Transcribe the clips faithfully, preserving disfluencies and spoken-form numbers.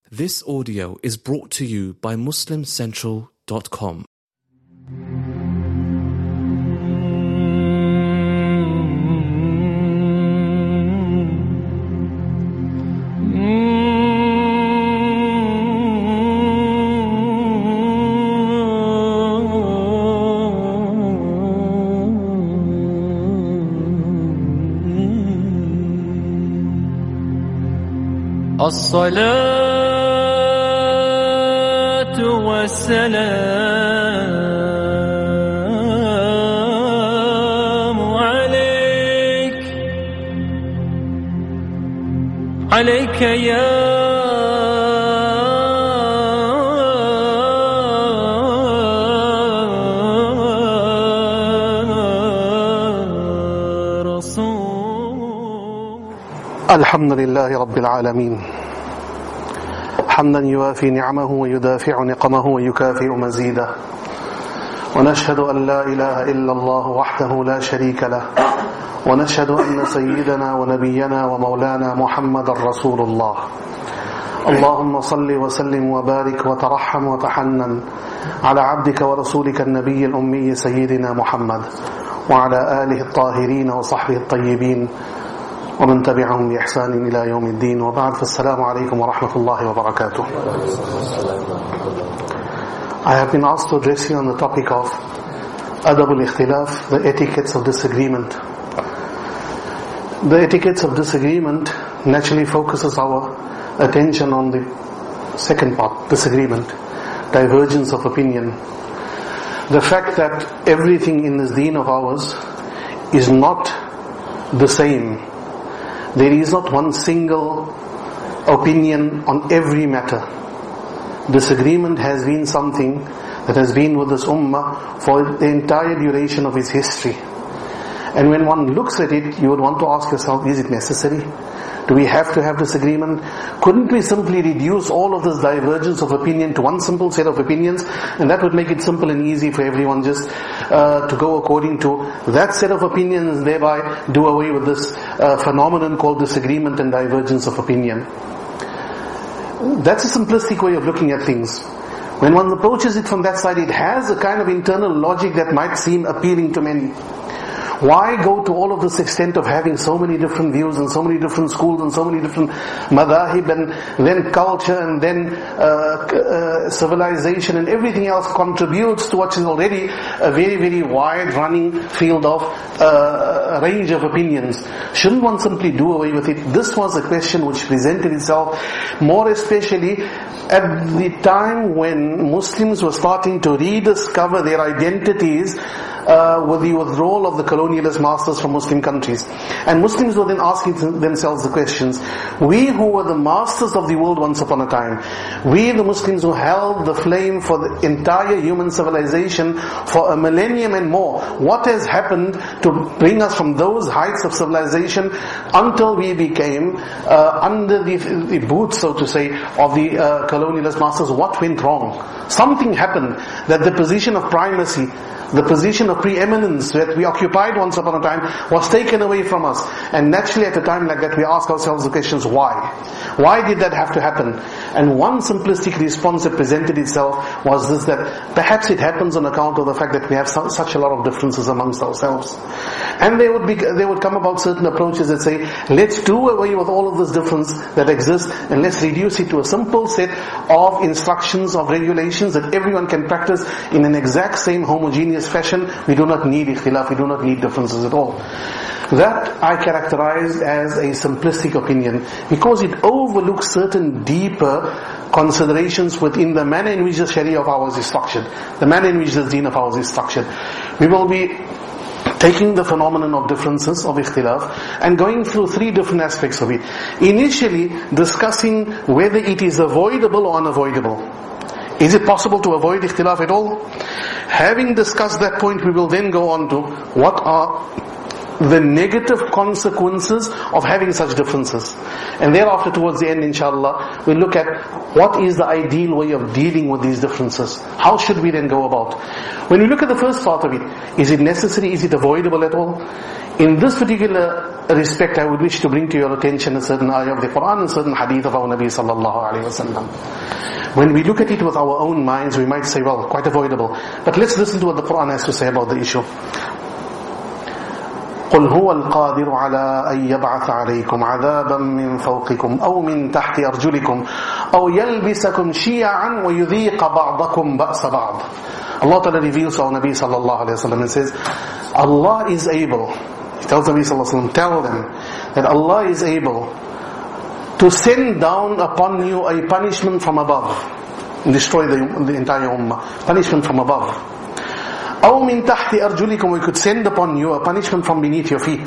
This audio is brought to you by Muslim Central dot com. الصلاة والسلام عليك عليك يا الحمد لله رب العالمين حمدا يوافي نعمه ويدافع نقمه ويكافئ مزيده ونشهد أن لا إله إلا الله وحده لا شريك له ونشهد أن سيدنا ونبينا ومولانا محمد رسول الله اللهم صل وسلم وبارك وترحم وتحنن على عبدك ورسولك النبي الأمي سيدنا محمد وعلى آله الطاهرين وصحبه الطيبين ومن تبعهم بإحسان إلى يوم الدين وبعد فالسلام عليكم ورحمة الله وبركاته. I have been asked to address you on the topic of Adab al-Ikhtilaf, the etiquettes of disagreement. The etiquettes of disagreement naturally focuses our attention on the second part, disagreement, divergence of opinion. The fact that everything in this deen of ours is not the same. There is not one single opinion on every matter. Disagreement has been something that has been with this ummah for the entire duration of its history. And when one looks at it, you would want to ask yourself, is it necessary? Do we have to have disagreement? Couldn't we simply reduce all of this divergence of opinion to one simple set of opinions, and that would make it simple and easy for everyone just uh, to go according to that set of opinions, and thereby do away with this uh, phenomenon called disagreement and divergence of opinion. That's a simplistic way of looking at things. When one approaches it from that side, it has a kind of internal logic that might seem appealing to many. Why go to all of this extent of having so many different views and so many different schools and so many different madahib and then culture and then uh, uh, civilization and everything else contributes to what is already a very, very wide running field of uh, range of opinions. Shouldn't one simply do away with it? This was a question which presented itself more especially at the time when Muslims were starting to rediscover their identities Uh, with the withdrawal of the colonialist masters from Muslim countries. And Muslims were then asking themselves the questions, we who were the masters of the world once upon a time, we the Muslims who held the flame for the entire human civilization for a millennium and more, what has happened to bring us from those heights of civilization until we became uh, under the, the boot, so to say, of the uh, colonialist masters? What went wrong? Something happened that the position of primacy, the position of preeminence that we occupied once upon a time was taken away from us. And naturally at a time like that we ask ourselves the questions, why? Why did that have to happen? And one simplistic response that presented itself was this, that perhaps it happens on account of the fact that we have so, such a lot of differences amongst ourselves. And there would be, there would come about certain approaches that say, let's do away with all of this difference that exists and let's reduce it to a simple set of instructions, of regulations that everyone can practice in an exact same homogeneous fashion. We do not need ikhtilaf, we do not need differences at all. That I characterize as a simplistic opinion because it overlooks certain deeper considerations within the manner in which the Sharia of ours is structured, the manner in which the deen of ours is structured. We will be taking the phenomenon of differences, of ikhtilaf, and going through three different aspects of it. Initially, discussing whether it is avoidable or unavoidable. Is it possible to avoid ikhtilaf at all? Having discussed that point, we will then go on to what are the negative consequences of having such differences. And thereafter, towards the end, inshallah, we'll look at what is the ideal way of dealing with these differences. How should we then go about? When we look at the first part of it, is it necessary, is it avoidable at all? In this particular respect, I would wish to bring to your attention a certain ayah of the Quran and certain hadith of our Nabi sallallahu alayhi wa sallam. When we look at it with our own minds, we might say, well, quite avoidable. But let's listen to what the Quran has to say about the issue. قل هو القادر على أن يبعث عليكم عذابا من فوقكم أو من تحت أرجلكم أو يلبسكم شيعا ويذيق بعضكم بأس بعض. Allah Ta'ala reveals to our Nabi sallallahu alayhi wa sallam and says, Allah is able, He tells Nabi sallallahu alayhi wa sallam, tell them that Allah is able to send down upon you a punishment from above, and destroy the, the entire ummah. Punishment from above. أو من تحت أرجلكم, we could send upon you a punishment from beneath your feet.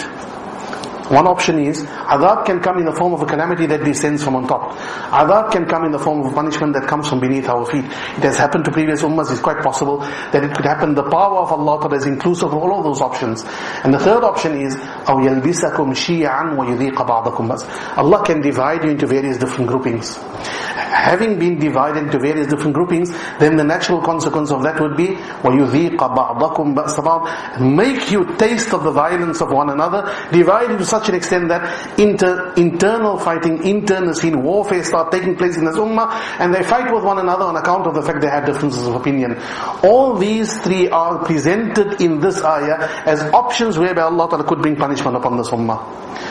One option is, adhab can come in the form of a calamity that descends from on top. Adhab can come in the form of a punishment that comes from beneath our feet. It has happened to previous ummahs. It's quite possible that it could happen. The power of Allah Ta'ala is inclusive of all of those options. And the third option is, أو يلبسكم شيعا ويذيق بعضكم بأس. Allah can divide you into various different groupings. Having been divided into various different groupings, then the natural consequence of that would be وَيُذِيقَ بَعْضَكُمْ بَأْسَ بَعْضٍ, make you taste of the violence of one another, divide you to such an extent that inter, internal fighting, internal scene, warfare start taking place in this ummah, and they fight with one another on account of the fact they had differences of opinion. All these three are presented in this ayah as options whereby Allah Ta'ala could bring punishment upon this ummah.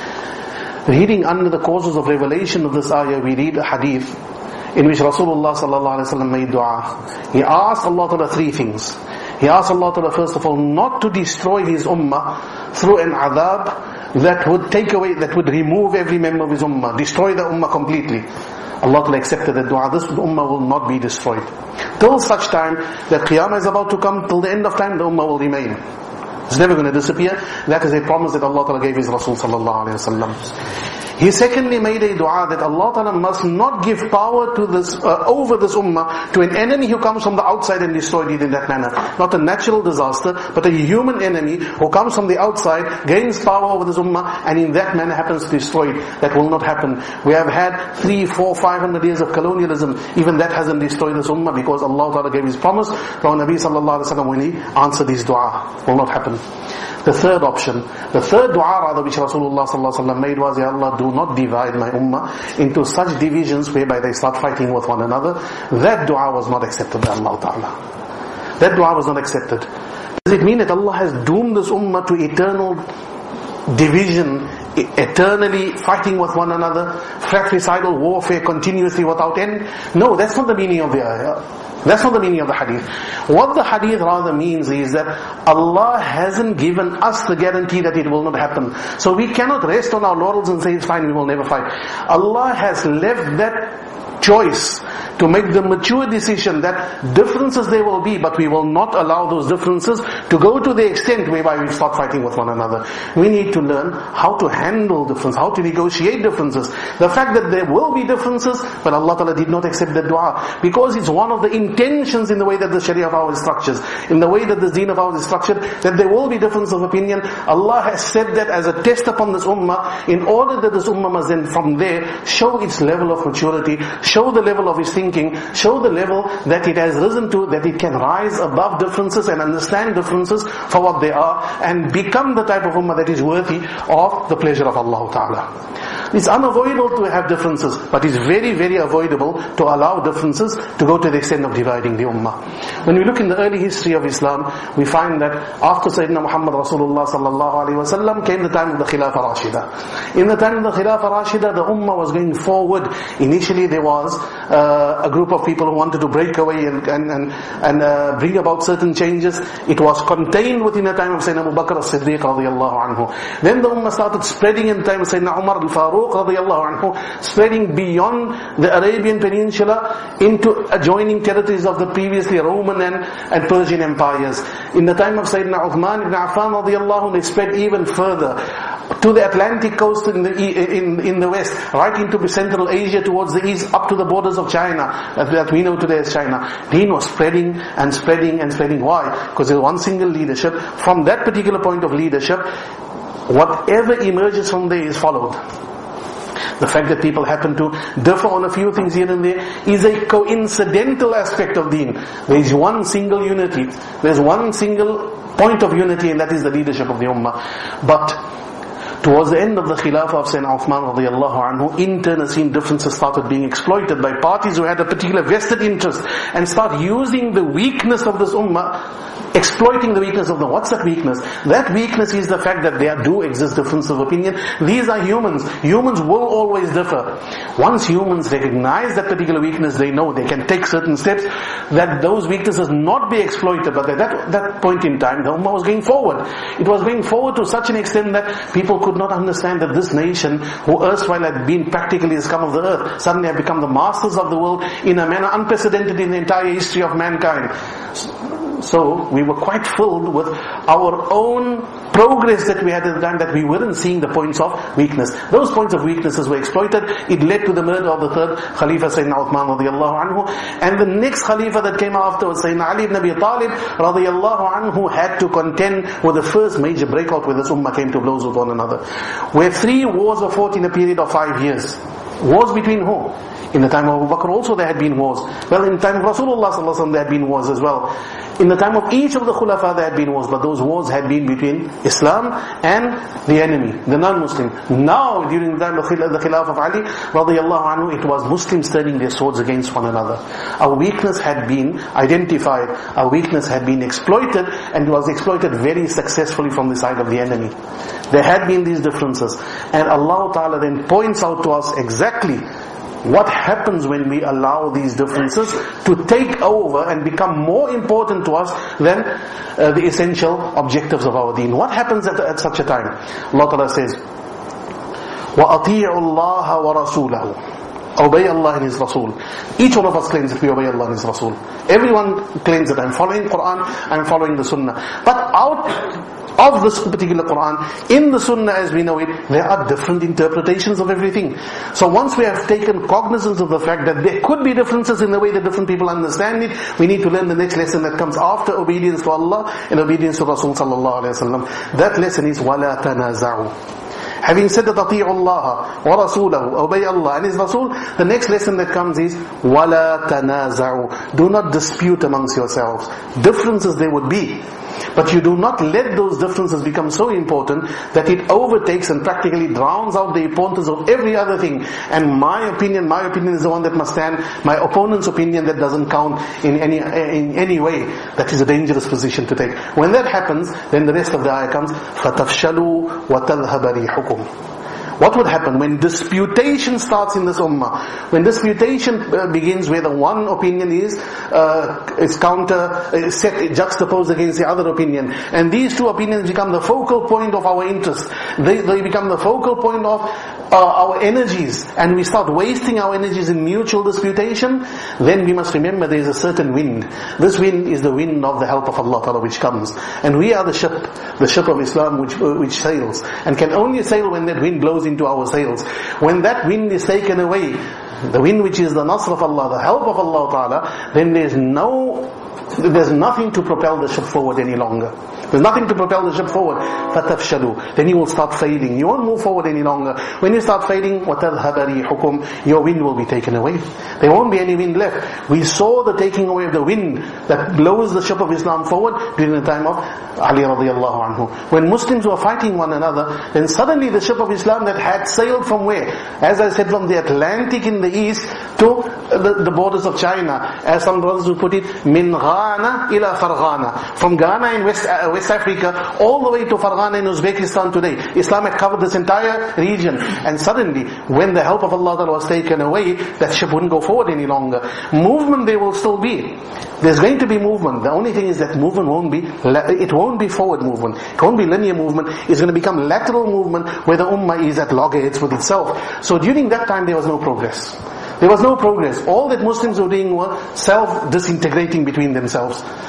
Reading under the causes of revelation of this ayah, we read a hadith in which Rasulullah sallallahu alaihi wasallam made dua. He asked Allah Ta'ala three things. He asked Allah Ta'ala first of all not to destroy his ummah through an adhab that would take away, that would remove every member of his ummah, destroy the ummah completely. Allah Ta'ala accepted the dua. This ummah will not be destroyed. Till such time that Qiyamah is about to come, till the end of time, the ummah will remain. It's never going to disappear. That is a promise that Allah Ta'ala gave his Rasul sallallahu alayhi wa sallam. He secondly made a dua that Allah Ta'ala must not give power to this, uh, over this ummah to an enemy who comes from the outside and destroyed it in that manner. Not a natural disaster, but a human enemy who comes from the outside, gains power over this ummah, and in that manner happens to destroy it. That will not happen. We have had three, four, five hundred years of colonialism. Even that hasn't destroyed this ummah because Allah Ta'ala gave his promise to our Nabi sallallahu alayhi wa sallam when he answered his dua. Will not happen. The third option, the third dua rather which Rasulullah sallallahu alaihi wasallam made was, Ya Allah, do not divide my ummah into such divisions whereby they start fighting with one another. That dua was not accepted by Allah Ta'ala. That dua was not accepted. Does it mean that Allah has doomed this ummah to eternal division, eternally fighting with one another, fratricidal warfare continuously without end? No, that's not the meaning of the ayah. That's not the meaning of the hadith. What the hadith rather means is that Allah hasn't given us the guarantee that it will not happen. So we cannot rest on our laurels and say, it's fine, we will never fight. Allah has left that choice to make the mature decision that differences there will be, but we will not allow those differences to go to the extent whereby we start fighting with one another. We need to learn how to handle differences, how to negotiate differences. The fact that there will be differences, but Allah Ta'ala did not accept the dua, because it's one of the intentions in the way that the Sharia of ours is structured, in the way that the deen of ours is structured, that there will be difference of opinion. Allah has said that as a test upon this ummah, in order that this ummah must then from there show its level of maturity, show the level of its thinking, show the level that it has risen to, that it can rise above differences and understand differences for what they are, and become the type of ummah that is worthy of the pleasure of Allah Ta'ala. It's unavoidable to have differences, but it's very, very avoidable to allow differences to go to the extent of dividing the ummah. When we look in the early history of Islam, we find that after Sayyidina Muhammad Rasulullah sallallahu alaihi wasallam came the time of the Khilafah Rashida. In the time of the Khilafah Rashida, the ummah was going forward. Initially there was uh, a group of people who wanted to break away and and and, and uh, bring about certain changes. It was contained within the time of Sayyidina Abu Bakr as-Siddiq radiyallahu anhu. Then the ummah started spreading in the time of Sayyidina Umar al-Faruq radiyallahu anhu, spreading beyond the Arabian Peninsula into adjoining territories of the previously Roman and, and Persian empires. In the time of Sayyidina Uthman ibn Affan radiyallahu anhu, they spread even further to the Atlantic coast in the in in the west, right into Central Asia towards the east, up to the borders of China, that, that we know today as China. Deen was spreading and spreading and spreading. Why? Because there was one single leadership. From that particular point of leadership, whatever emerges from there is followed. The fact that people happen to differ on a few things here and there is a coincidental aspect of deen. There is one single unity. There's one single point of unity, and that is the leadership of the ummah. But towards the end of the Khilafah of Sayyidina Uthman radiallahu anhu, internecine differences started being exploited by parties who had a particular vested interest and start using the weakness of this ummah, exploiting the weakness of them. What's that weakness? That weakness is the fact that there do exist differences of opinion. These are humans. Humans will always differ. Once humans recognize that particular weakness, they know they can take certain steps that those weaknesses not be exploited. But at that, that point in time, the ummah was going forward. It was going forward to such an extent that people could not understand that this nation, who erstwhile had been practically the scum of the earth, suddenly have become the masters of the world in a manner unprecedented in the entire history of mankind. So we were quite filled with our own progress that we had at the time, that we weren't seeing the points of weakness. Those points of weaknesses were exploited. It led to the murder of the third Khalifa, Sayyidina Uthman radiallahu anhu. And the next Khalifa that came after was Sayyidina Ali ibn Abi Talib radiallahu anhu, had to contend with the first major breakout where this ummah came to blows with one another. Where three wars were fought in a period of five years. Wars between who? In the time of Abu Bakr also there had been wars. Well, in the time of Rasulullah sallallahu alaihi wasallam there had been wars as well. In the time of each of the Khulafa there had been wars, but those wars had been between Islam and the enemy, the non-Muslim. Now, during the time of the Khilafah of Ali radiallahu anhu, it was Muslims turning their swords against one another. Our weakness had been identified, our weakness had been exploited, and it was exploited very successfully from the side of the enemy. There had been these differences, and Allah Ta'ala then points out to us exactly what happens when we allow these differences to take over and become more important to us than uh, the essential objectives of our deen. What happens at, at such a time? Allah Ta'ala says, وَأَطِيعُوا اللَّهَ وَرَسُولَهُ. Obey Allah and His Rasul. Each one of us claims that we obey Allah and His Rasul. Everyone claims that I'm following Quran, I'm following the Sunnah. But out of this particular Quran, in the Sunnah as we know it, there are different interpretations of everything. So once we have taken cognizance of the fact that there could be differences in the way that different people understand it, we need to learn the next lesson that comes after obedience to Allah and obedience to Rasul sallallahu alaihi wasallam. That lesson is وَلَا تَنَازَعُوا. Having said that, أطيعوا الله ورسوله, obey Allah and His Rasul, the next lesson that comes is وَلَا تَنَازَعُوا. Do not dispute amongst yourselves. Differences there would be, but you do not let those differences become so important that it overtakes and practically drowns out the importance of every other thing. And my opinion, my opinion is the one that must stand. My opponent's opinion, that doesn't count in any in any way. That is a dangerous position to take. When that happens, then the rest of the ayah comes, فَتَفْشَلُوا وَتَذْهَبَ رِيحُكُمْ. What would happen when disputation starts in this ummah? When disputation uh, begins, where the one opinion is uh, is counter, is set, juxtaposed against the other opinion, and these two opinions become the focal point of our interest. They, they become the focal point of uh, our energies, and we start wasting our energies in mutual disputation. Then we must remember there is a certain wind. This wind is the wind of the help of Allah Ta'ala which comes, and we are the ship, the ship of Islam which uh, which sails, and can only sail when that wind blows into our sails. When that wind is taken away, the wind which is the nasr of Allah, the help of Allah Ta'ala, then there's no, there's nothing to propel the ship forward any longer. There's nothing to propel the ship forward. فَتَفْشَلُوا. Then you will start failing. You won't move forward any longer. When you start failing, وَتَذْهَبَ رِيحُكُمْ. Your wind will be taken away. There won't be any wind left. We saw the taking away of the wind that blows the ship of Islam forward during the time of Ali radiallahu anhu. When Muslims were fighting one another, then suddenly the ship of Islam that had sailed from where? As I said, from the Atlantic in the east to the, the borders of China. As some brothers would put it, min Ghana ila Farghana. From Ghana in West, uh, West Africa all the way to Farghana in Uzbekistan today. Islam had covered this entire region. And suddenly, when the help of Allah was taken away, that ship wouldn't go forward any longer. Movement there will still be. There's going to be movement. The only thing is that movement won't be, it won't be forward movement. It won't be linear movement. It's going to become lateral movement where the ummah is at loggerheads with itself. So during that time there was no progress. There was no progress. All that Muslims were doing was self-disintegrating between themselves.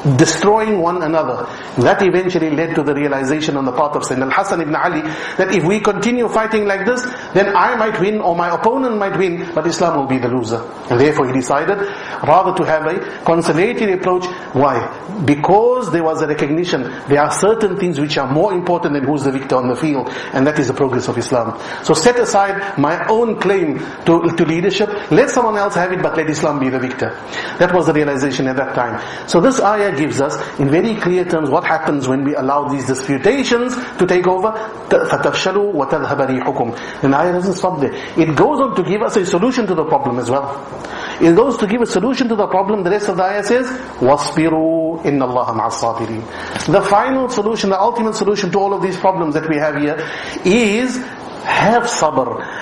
destroying one another. That eventually led to the realization on the part of Sayyidina Al-Hasan ibn Ali that if we continue fighting like this, then I might win or my opponent might win, but Islam will be the loser. And therefore he decided rather to have a conciliatory approach. Why? Because there was a recognition there are certain things which are more important than who's the victor on the field, and that is the progress of Islam. So set aside my own claim to, to leadership, let someone else have it, but let Islam be the victor. That was the realization at that time. So this ayah gives us in very clear terms what happens when we allow these disputations to take over. فَتَفْشَلُوا وَتَذْهَبَ رِيحُكُمْ. The ayah doesn't stop there. It goes on to give us a solution to the problem as well. It goes to give a solution to the problem. The rest of the ayah says, وَاصْبِرُوا إِنَّ اللَّهَ مَعَ الصَّابِرِينَ. The final solution, the ultimate solution to all of these problems that we have here is have sabr.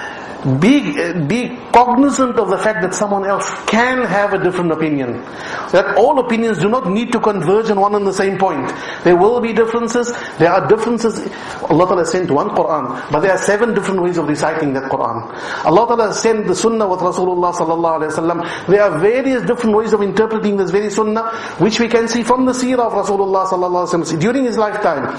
Be, be cognizant of the fact that someone else can have a different opinion. That all opinions do not need to converge on one and the same point. There will be differences. There are differences. Allah Ta'ala sent one Quran, but there are seven different ways of reciting that Quran. Allah Ta'ala sent the Sunnah with Rasulullah Sallallahu Alaihi Wasallam. There are various different ways of interpreting this very Sunnah, which we can see from the seerah of Rasulullah Sallallahu Alaihi Wasallam during his lifetime.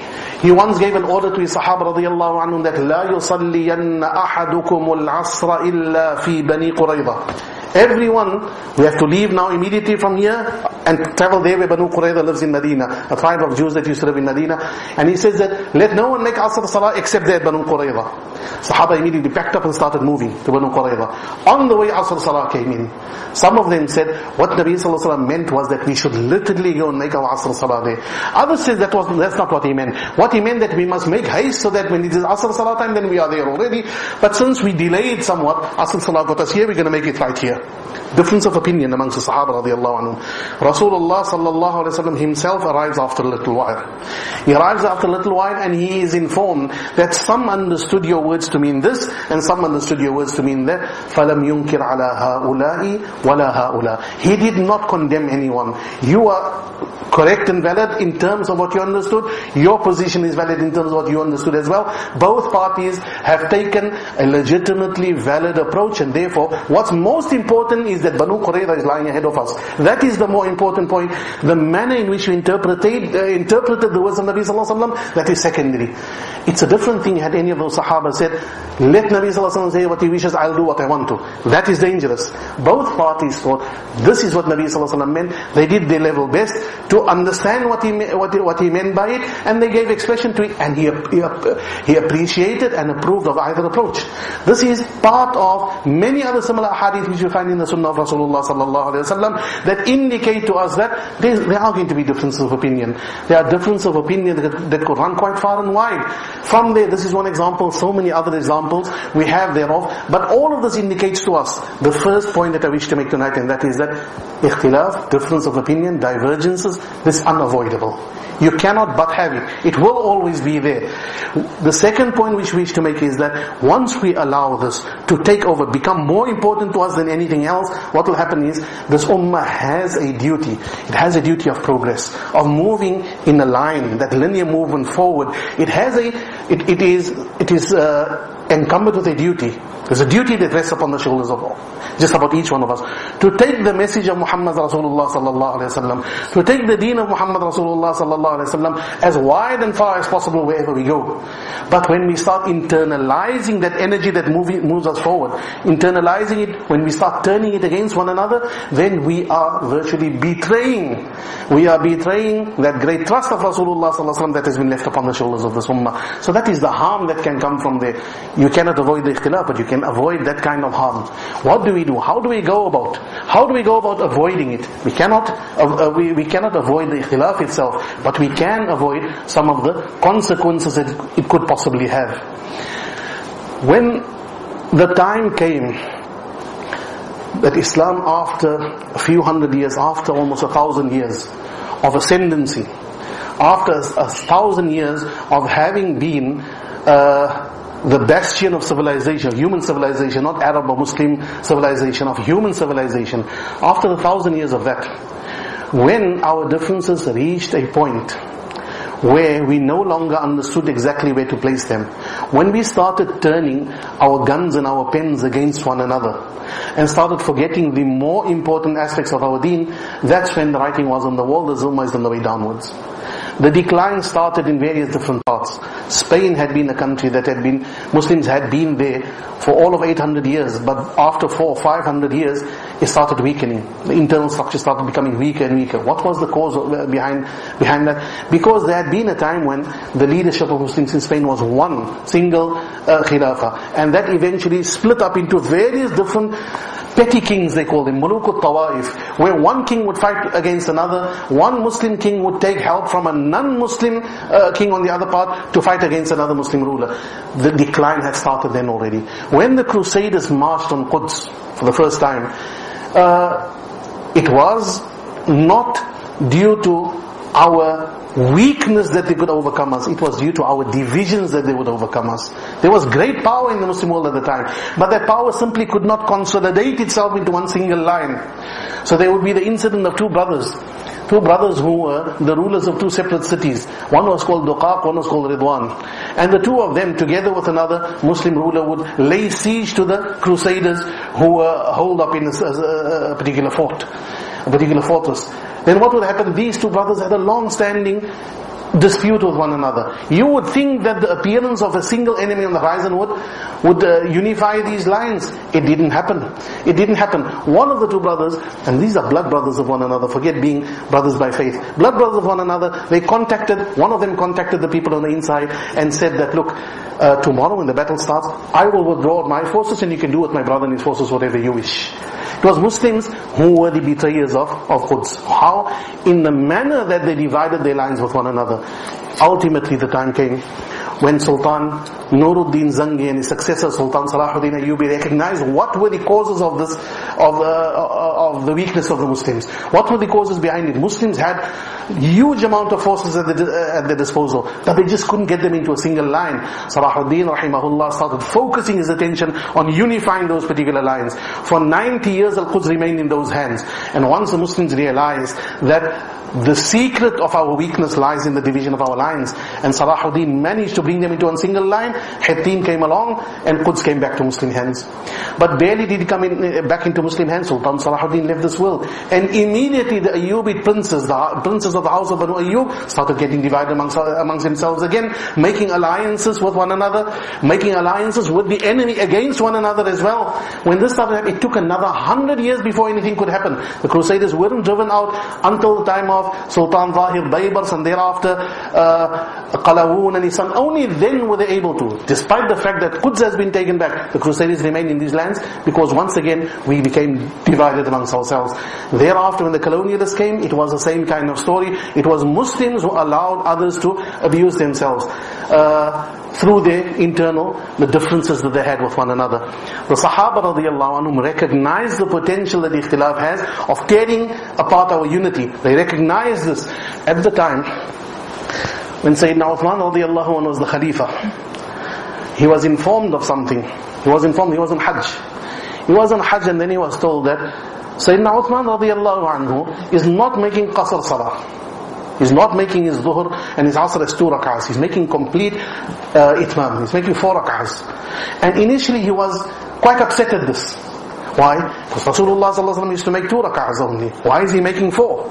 He once gave an order to his Sahaba radiyallahu anhum that لا يصلين أحدكم العصر إلا في بني قريظة. Everyone, we have to leave now immediately from here and travel there where Banu Qurayza lives in Medina, a tribe of Jews that used to live in Medina. And he says that let no one make Asr Salah except there at Banu Qurayza. Sahaba immediately packed up and started moving to Banu Qurayza. On the way Asr Salah came in. Some of them said what Nabi Sallallahu Alaihi Wasallam meant was that we should literally go and make our Asr Salah there. Others said that was, that's not what he meant. What he meant that we must make haste so that when it is Asr Salah time then we are there already. But since we delayed somewhat, Asr Salah got us here, we're going to make it right here. Difference of opinion amongst the Sahaba radiallahu anhum. Rasulullah sallallahu alaihi wasallam himself arrives after a little while. He arrives after a little while and he is informed that some understood your words to mean this and some understood your words to mean that. فَلَمْ يُنْكِرْ عَلَى هَؤُلَاءِ وَلَا هَؤُلَاءِ. He did not condemn anyone. You are correct and valid in terms of what you understood. Your position is valid in terms of what you understood as well. Both parties have taken a legitimately valid approach, and therefore what's most important is that Banu Qurayza is lying ahead of us. That is the more important point. The manner in which we interpreted, uh, interpreted the words of Nabi Sallallahu Alaihi Wasallam, that is secondary. It's a different thing had any of those Sahaba said, let Nabi Sallallahu Alaihi Wasallam say what he wishes, I'll do what I want to. That is dangerous. Both parties thought this is what Nabi Sallallahu Alaihi Wasallam meant. They did their level best to understand what he, what he, what he meant by it, and they gave expression to it, and he, he, he appreciated and approved of either approach. This is part of many other similar hadith which you find in the Sunnah of Rasulullah Sallallahu Alaihi Wasallam that indicate to us that there, there are going to be differences of opinion. There are differences of opinion that, that could run quite far and wide. From there, this is one example, so many other examples we have thereof, but all of this indicates to us the first point that I wish to make tonight, and that is that ikhtilaf, difference of opinion, divergences, this is unavoidable. You cannot but have it. It will always be there. The second point which we wish to make is that once we allow this to take over, become more important to us than anything else, what will happen is this ummah has a duty. It has a duty of progress, of moving in a line, that linear movement forward. It has a, it, it is, it is uh, encumbered with a duty. There's a duty that rests upon the shoulders of all, just about each one of us, to take the message of Muhammad Rasulullah Sallallahu Alaihi Wasallam, to take the deen of Muhammad Rasulullah Sallallahu Alaihi Wasallam as wide and far as possible wherever we go. But when we start internalizing that energy that move, moves us forward, internalizing it, when we start turning it against one another, then we are virtually betraying. We are betraying that great trust of Rasulullah Sallallahu Alaihi Wasallam that has been left upon the shoulders of this ummah. So that is the harm that can come from there. You cannot avoid the ikhtilaf, but you can avoid that kind of harm. What do we do? How do we go about? How do we go about avoiding it? We cannot, uh, we, we cannot avoid the ikhtilaf itself, but we can avoid some of the consequences that it could possibly have. When the time came that Islam, after a few hundred years, after almost a thousand years of ascendancy, after a thousand years of having been uh, the bastion of civilization, human civilization, not Arab or Muslim civilization, of human civilization, after a thousand years of that, when our differences reached a point where we no longer understood exactly where to place them. When we started turning our guns and our pens against one another and started forgetting the more important aspects of our deen, that's when the writing was on the wall, the Zulma is on the way downwards. The decline started in various different parts. Spain had been a country that had been, Muslims had been there for all of eight hundred years, but after four or five hundred years, it started weakening. The internal structure started becoming weaker and weaker. What was the cause of, behind behind that? Because there had been a time when the leadership of Muslims in Spain was one single uh, khilafah, and that eventually split up into various different petty kings, they call them, muluk al-tawaif, where one king would fight against another, one Muslim king would take help from a non-Muslim uh, king on the other part to fight against another Muslim ruler. The decline had started then already. When the Crusaders marched on Quds for the first time, uh, it was not due to our weakness that they could overcome us. It was due to our divisions that they would overcome us. There was great power in the Muslim world at the time, but that power simply could not consolidate itself into one single line. So there would be the incident of two brothers. Two brothers who were the rulers of two separate cities. One was called Duqaq, one was called Ridwan. And the two of them, together with another Muslim ruler, would lay siege to the Crusaders who were holed up in a, a, a particular fort, a particular fortress. Then what would happen? These two brothers had a long-standing dispute with one another. You would think that the appearance of a single enemy on the horizon would would uh, unify these lines. It didn't happen. It didn't happen. One of the two brothers, and these are blood brothers of one another, forget being brothers by faith, blood brothers of one another, they contacted, one of them contacted the people on the inside and said that, look, uh, tomorrow when the battle starts, I will withdraw my forces and you can do with my brother and his forces whatever you wish. It was Muslims who were the betrayers of, of Quds. How? In the manner that they divided their lines with one another. Ultimately the time came when Sultan Nuruddin Zangi and his successor Sultan Salahuddin Ayyubi recognized what were the causes of this, of, uh, of the weakness of the Muslims. What were the causes behind it? Muslims had huge amount of forces at, the, uh, at their disposal, but they just couldn't get them into a single line. Salahuddin rahimahullah started focusing his attention on unifying those particular lines. For ninety years Al-Quds remained in those hands. And once the Muslims realized that the secret of our weakness lies in the division of our lines, and Salahuddin managed to bring them into one single line, Hittin came along and Quds came back to Muslim hands. But barely did it come in, back into Muslim hands, Sultan Salahuddin left this world, and immediately the Ayyubid princes, the princes of the house of Banu Ayyub, started getting divided amongst, amongst themselves again, making alliances with one another, making alliances with the enemy against one another as well. When this started happening, it took another hundred years before anything could happen. The Crusaders weren't driven out until the time of Sultan Zahir Baybars, and thereafter uh, Qalawun and his son. Only then were they able to. Despite the fact that Quds has been taken back, the Crusaders remained in these lands, because once again we became divided amongst ourselves. Thereafter when the colonialists came, it was the same kind of story. It was Muslims who allowed others to abuse themselves uh, through their internal, the differences that they had with one another. The Sahaba radiallahu anhum recognized the potential that ikhtilaf has of tearing apart our unity. They recognized this at the time when Sayyidina Uthman radiallahu anhu was the Khalifa. He was informed of something. He was informed, he was on Hajj. He was on Hajj and then he was told that Sayyidina Uthman radiallahu anhu is not making qasr salah. He's not making his dhuhr and his asr as two rak'ahs. He's making complete uh, itmam. He's making four rak'ahs. And initially he was quite upset at this. Why? Because Rasulullah sallallahu alaihi wasallam used to make two rak'ahs only. Why is he making four?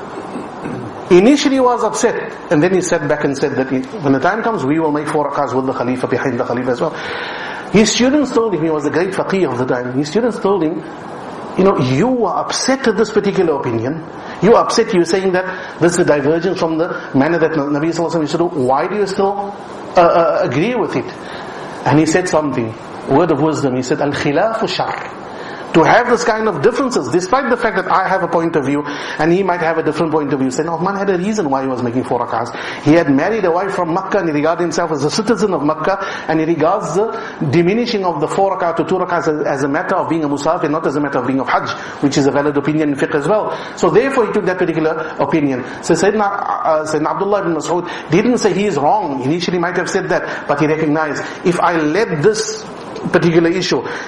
Initially he was upset, and then he sat back and said that he, when the time comes, we will make four rak'ahs with the Khalifa, behind the Khalifa as well. His students told him, he was the great faqih of the time, his students told him, you know, you are upset at this particular opinion. You are upset, you're saying that this is a divergence from the manner that Nabi sallallahu alaihi wasallam used to do. Why do you still uh, uh, agree with it? And he said something, word of wisdom. He said, Al-khilafu shar'. To have this kind of differences, despite the fact that I have a point of view and he might have a different point of view. Sayyidina Uthman had a reason why he was making four rak'ahs. He had married a wife from Makkah and he regarded himself as a citizen of Makkah, and he regards the diminishing of the four rak'ahs to two rak'ahs as, as a matter of being a musafir, not as a matter of being of Hajj, which is a valid opinion in fiqh as well. So therefore he took that particular opinion. So Sayyidina, uh, Sayyidina Abdullah ibn Mas'ud didn't say he is wrong. Initially might have said that, but he recognized, if I let this particular issue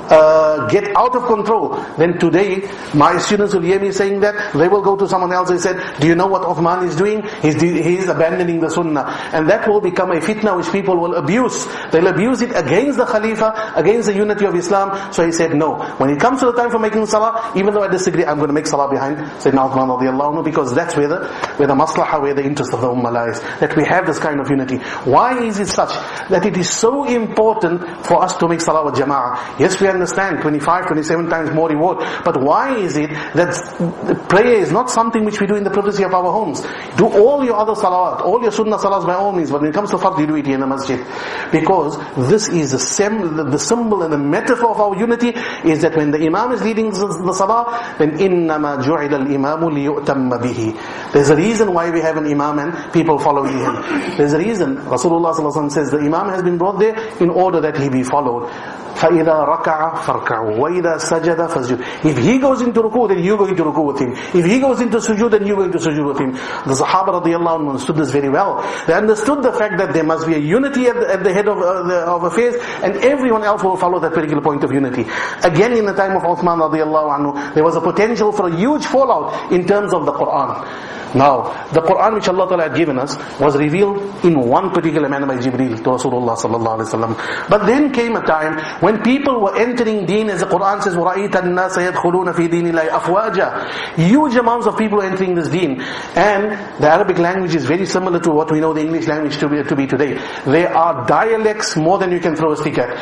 uh, get out of control, then today my students will hear me saying that, they will go to someone else and said, do you know what Uthman is doing? He's, he's abandoning the sunnah. And that will become a fitna which people will abuse. They'll abuse it against the Khalifa, against the unity of Islam. So he said, no. When it comes to the time for making salah, even though I disagree, I'm going to make salah behind Sayyidina Uthman radiallahu anhu, because that's where the, where the maslahah, where the interest of the ummah lies. That we have this kind of unity. Why is it such that it is so important for us to make salah with jama'ah? Yes, we understand twenty-five, twenty-seven times more reward. But why is it that prayer is not something which we do in the privacy of our homes? Do all your other salawat, all your sunnah salahs by all means, but when it comes to fard, you do it here in the masjid. Because this is the, sem- the symbol and the metaphor of our unity, is that when the imam is leading the salah, then إِنَّمَا جُعِلَ الْإِمَامُ لِيُؤْتَمَّ بِهِ. There's a reason why we have an imam and people following him. There's a reason. Rasulullah sallallahu alaihi wasallam says the imam has been brought there in order that he be followed. فَإِذَا رَكَعَ فَارْكَعُوا وَإِذَا سَجَدَ فَاسْجُدُوا. If he goes into ruku, then you go into ruku with him. If he goes into sujood, then you go into sujood with him. The Sahaba radiallahu anhu understood this very well. They understood the fact that there must be a unity at the, at the head of, uh, the, of affairs, and everyone else will follow that particular point of unity. Again, in the time of Uthman radiallahu anhu, there was a potential for a huge fallout in terms of the Quran. Now, the Quran which Allah Ta'ala had given us was revealed in one particular manner by Jibreel to Rasulullah sallallahu alaihi wasallam. But then came a time when people were entering deen, as the Quran says, وَرَأَيْتَ النَّاسَ يَدْخُلُونَ فِي دِينِ اللَّهِ أَفْوَاجًا. Huge amounts of people entering this deen. And the Arabic language is very similar to what we know the English language to be, to be today. There are dialects more than you can throw a stick at.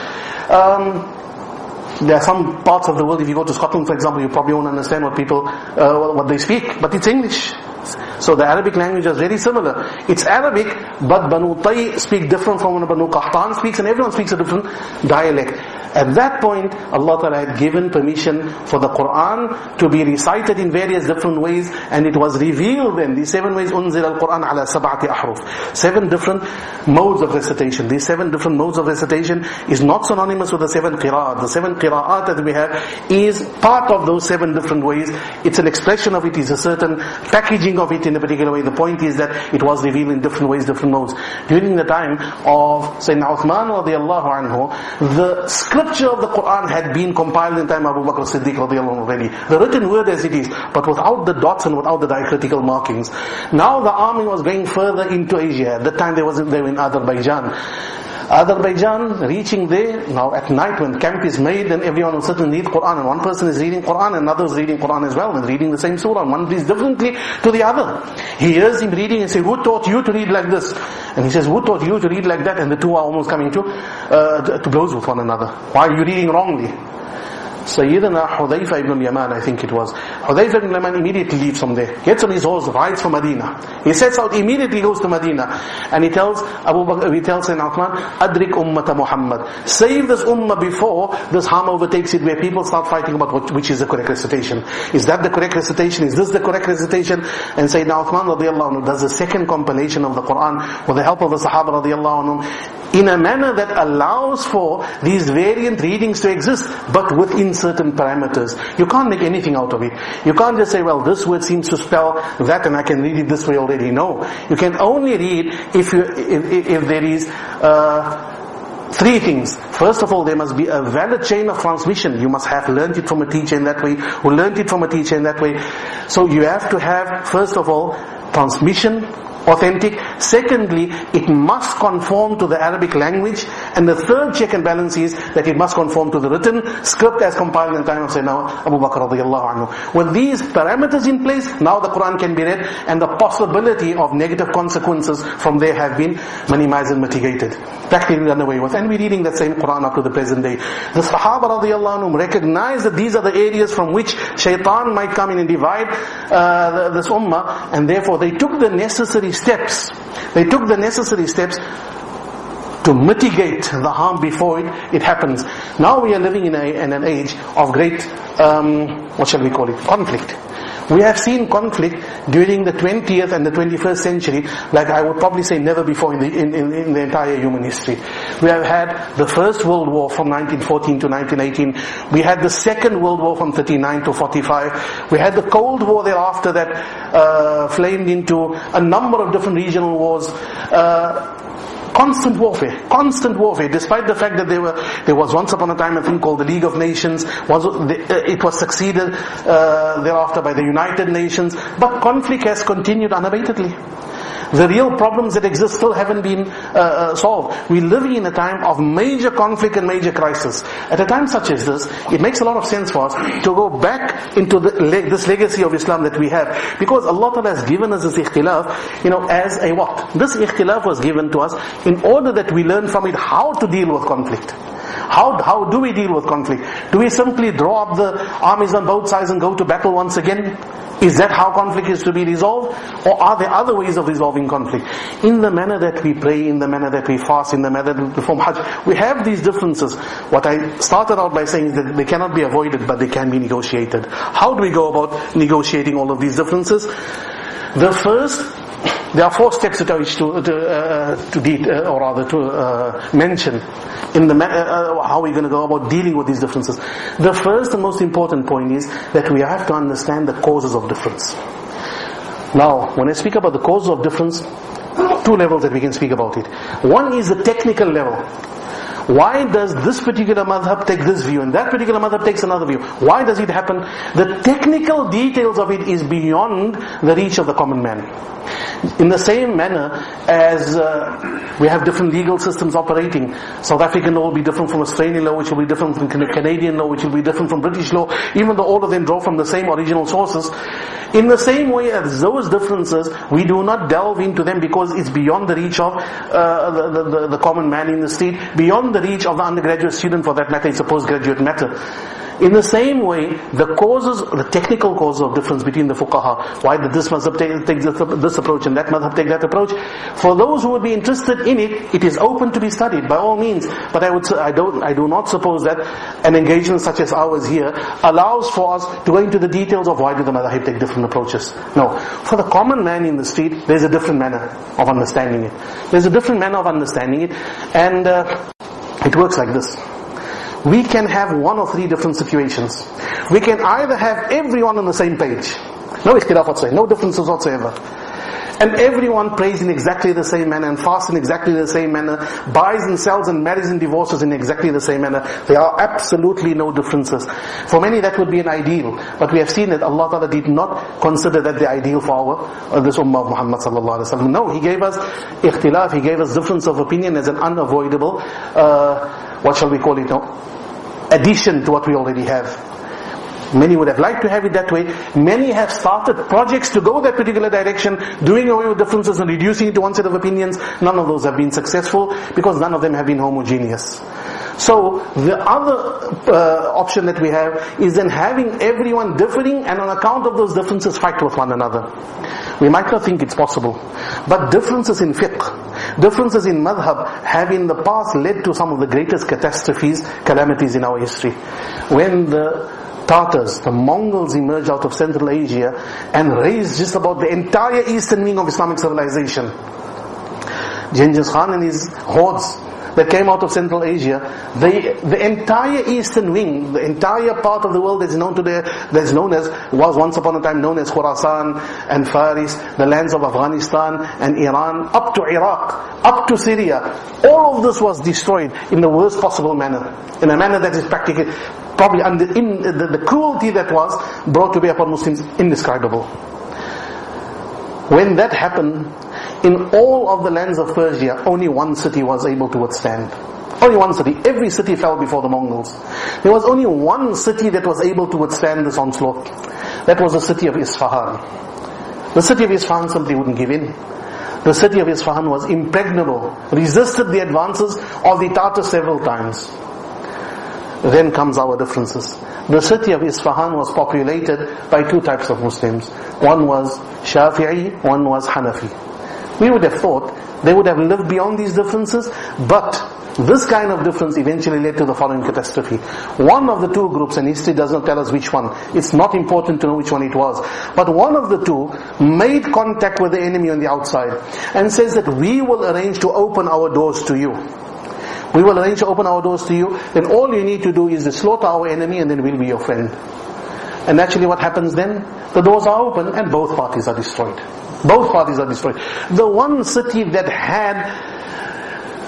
Um, There are some parts of the world, if you go to Scotland for example, you probably won't understand what people, uh, what they speak, but it's English. So the Arabic language is very similar. It's Arabic, but Banu Tay speak different from what Banu Qahtan speaks, and everyone speaks a different dialect. At that point, Allah Ta'ala had given permission for the Quran to be recited in various different ways, and it was revealed then. These seven ways, unzil al-Quran ala sab'ati ahruf. Seven different modes of recitation. These seven different modes of recitation is not synonymous with the seven qira'at. The seven qira'at that we have is part of those seven different ways. It's an expression of it, is a certain packaging of it in a particular way. The point is that it was revealed in different ways, different modes. During the time of Sayyidina Uthman radiallahu anhu, the scripture of the Quran had been compiled in time of Abu Bakr Siddiq radiallahu anhu already. The written word as it is, but without the dots and without the diacritical markings. Now the army was going further into Asia. At that time they was they were in Azerbaijan. Azerbaijan, reaching there, now at night when camp is made, then everyone will certainly read Quran, and one person is reading Quran, and another is reading Quran as well, and reading the same surah, and one reads differently to the other. He hears him reading and says, who taught you to read like this? And he says, who taught you to read like that? And the two are almost coming to, uh, to blows with one another. Why are you reading wrongly? Sayyidina Hudayfa ibn al-Yaman, I think it was. Hudayfa ibn al-Yaman immediately leaves from there, gets on his horse, rides for Medina. He sets out, immediately goes to Medina, and he tells Abu Bakr, he tells Sayyidina Uthman, Adrik ummata Muhammad. Save this ummah before this harm overtakes it, where people start fighting about what, which is the correct recitation. Is that the correct recitation? Is this the correct recitation? And Sayyidina Uthman radiallahu anhu does the second compilation of the Quran with the help of the Sahaba radiallahu anhu, in a manner that allows for these variant readings to exist, but within certain parameters. You can't make anything out of it. You can't just say, well, this word seems to spell that and I can read it this way already. No. You can only read if you if, if, if there is uh, three things. First of all, there must be a valid chain of transmission. You must have learned it from a teacher in that way, who learned it from a teacher in that way. So you have to have, first of all, transmission, authentic. Secondly, it must conform to the Arabic language. And the third check and balance is that it must conform to the written script as compiled in the time of Sayyidina Abu Bakr radiallahu anhu. With these parameters in place, now the Quran can be read, and the possibility of negative consequences from there have been minimized and mitigated, practically done away with. And we're reading that same Quran up to the present day. The Sahaba radiallahu anhu recognize that these are the areas from which shaitan might come in and divide uh, this ummah, and therefore they took the necessary steps. They took the necessary steps to mitigate the harm before it, it happens. Now we are living in, a, in an age of great, um, what shall we call it, conflict. We have seen conflict during the twentieth and the twenty-first century, like I would probably say never before in the, in, in, in the entire human history. We have had the First World War from nineteen fourteen to nineteen eighteen. We had the Second World War from thirty-nine to forty-five. We had the Cold War thereafter that uh, flamed into a number of different regional wars. Uh, Constant warfare, constant warfare, despite the fact that there were, there was once upon a time a thing called the League of Nations, was, it was succeeded uh, thereafter by the United Nations, but conflict has continued unabatedly. The real problems that exist still haven't been uh, uh, solved. We're living in a time of major conflict and major crisis. At a time such as this, it makes a lot of sense for us to go back into the, le- this legacy of Islam that we have. Because Allah Ta'ala has given us this ikhtilaf, you know, as a what? This ikhtilaf was given to us in order that we learn from it how to deal with conflict. How, how do we deal with conflict? Do we simply draw up the armies on both sides and go to battle once again? Is that how conflict is to be resolved? Or are there other ways of resolving conflict? In the manner that we pray, in the manner that we fast, in the manner that we perform Hajj, we have these differences. What I started out by saying is that they cannot be avoided, but they can be negotiated. How do we go about negotiating all of these differences? The first, there are four steps that I wish to to, uh, to de- uh, or rather to uh, mention in the ma- uh, how we're going to go about dealing with these differences. The first and most important point is that we have to understand the causes of difference. Now, when I speak about the causes of difference, two levels that we can speak about it. One is the technical level. Why does this particular madhab take this view and that particular madhab takes another view? Why does it happen? The technical details of it is beyond the reach of the common man. In the same manner as uh, we have different legal systems operating, South African law will be different from Australian law, which will be different from Canadian law, which will be different from British law, even though all of them draw from the same original sources. In the same way as those differences, we do not delve into them because it's beyond the reach of uh, the, the, the common man in the street, beyond the reach of the undergraduate student for that matter, it's a postgraduate matter. In the same way, the causes, the technical causes of difference between the fuqaha, why did this madhab take, take this, this approach and that madhab take that approach, for those who would be interested in it, it is open to be studied by all means. But I would, I don't, I do not suppose that an engagement such as ours here allows for us to go into the details of why do the madhab take different approaches. No, for the common man in the street, there's a different manner of understanding it. There's a different manner of understanding it, and uh, it works like this. We can have one or three different situations. We can either have everyone on the same page, no ikhtilaf whatsoever, no differences whatsoever, and everyone prays in exactly the same manner and fasts in exactly the same manner, buys and sells and marries and divorces in exactly the same manner. There are absolutely no differences. For many that would be an ideal, but we have seen that Allah Ta'ala did not consider that the ideal for our, uh, this ummah of Muhammad Sallallahu Alaihi Wasallam. No, He gave us ikhtilaf, He gave us difference of opinion as an unavoidable, uh, what shall we call it now? Addition to what we already have. Many would have liked to have it that way. Many have started projects to go that particular direction, doing away with differences and reducing it to one set of opinions. None of those have been successful because none of them have been homogeneous. So the other uh, option that we have is then having everyone differing and on account of those differences fight with one another. We might not think it's possible, but differences in fiqh, differences in madhab have in the past led to some of the greatest catastrophes, calamities in our history. When the Tartars, the Mongols emerged out of Central Asia and raised just about the entire eastern wing of Islamic civilization. Genghis Khan and his hordes that came out of Central Asia, the the entire eastern wing, the entire part of the world that's known today, that's known as, was once upon a time known as Khurasan and Faris, the lands of Afghanistan and Iran, up to Iraq, up to Syria, all of this was destroyed in the worst possible manner, in a manner that is practically, probably under, in the, the cruelty that was brought to bear upon Muslims, indescribable. When that happened, in all of the lands of Persia, only one city was able to withstand. Only one city. Every city fell before the Mongols. There was only one city that was able to withstand this onslaught. That was the city of Isfahan. The city of Isfahan simply wouldn't give in. The city of Isfahan was impregnable, resisted the advances of the Tartars several times. Then comes our differences. The city of Isfahan was populated by two types of Muslims. One was Shafi'i, one was Hanafi. We would have thought they would have lived beyond these differences, but this kind of difference eventually led to the following catastrophe. One of the two groups, and history does not tell us which one, it's not important to know which one it was, but one of the two made contact with the enemy on the outside and says that we will arrange to open our doors to you. We will arrange to open our doors to you, then all you need to do is to slaughter our enemy and then we'll be your friend. And naturally what happens then? The doors are open and both parties are destroyed. Both parties are destroyed. The one city that had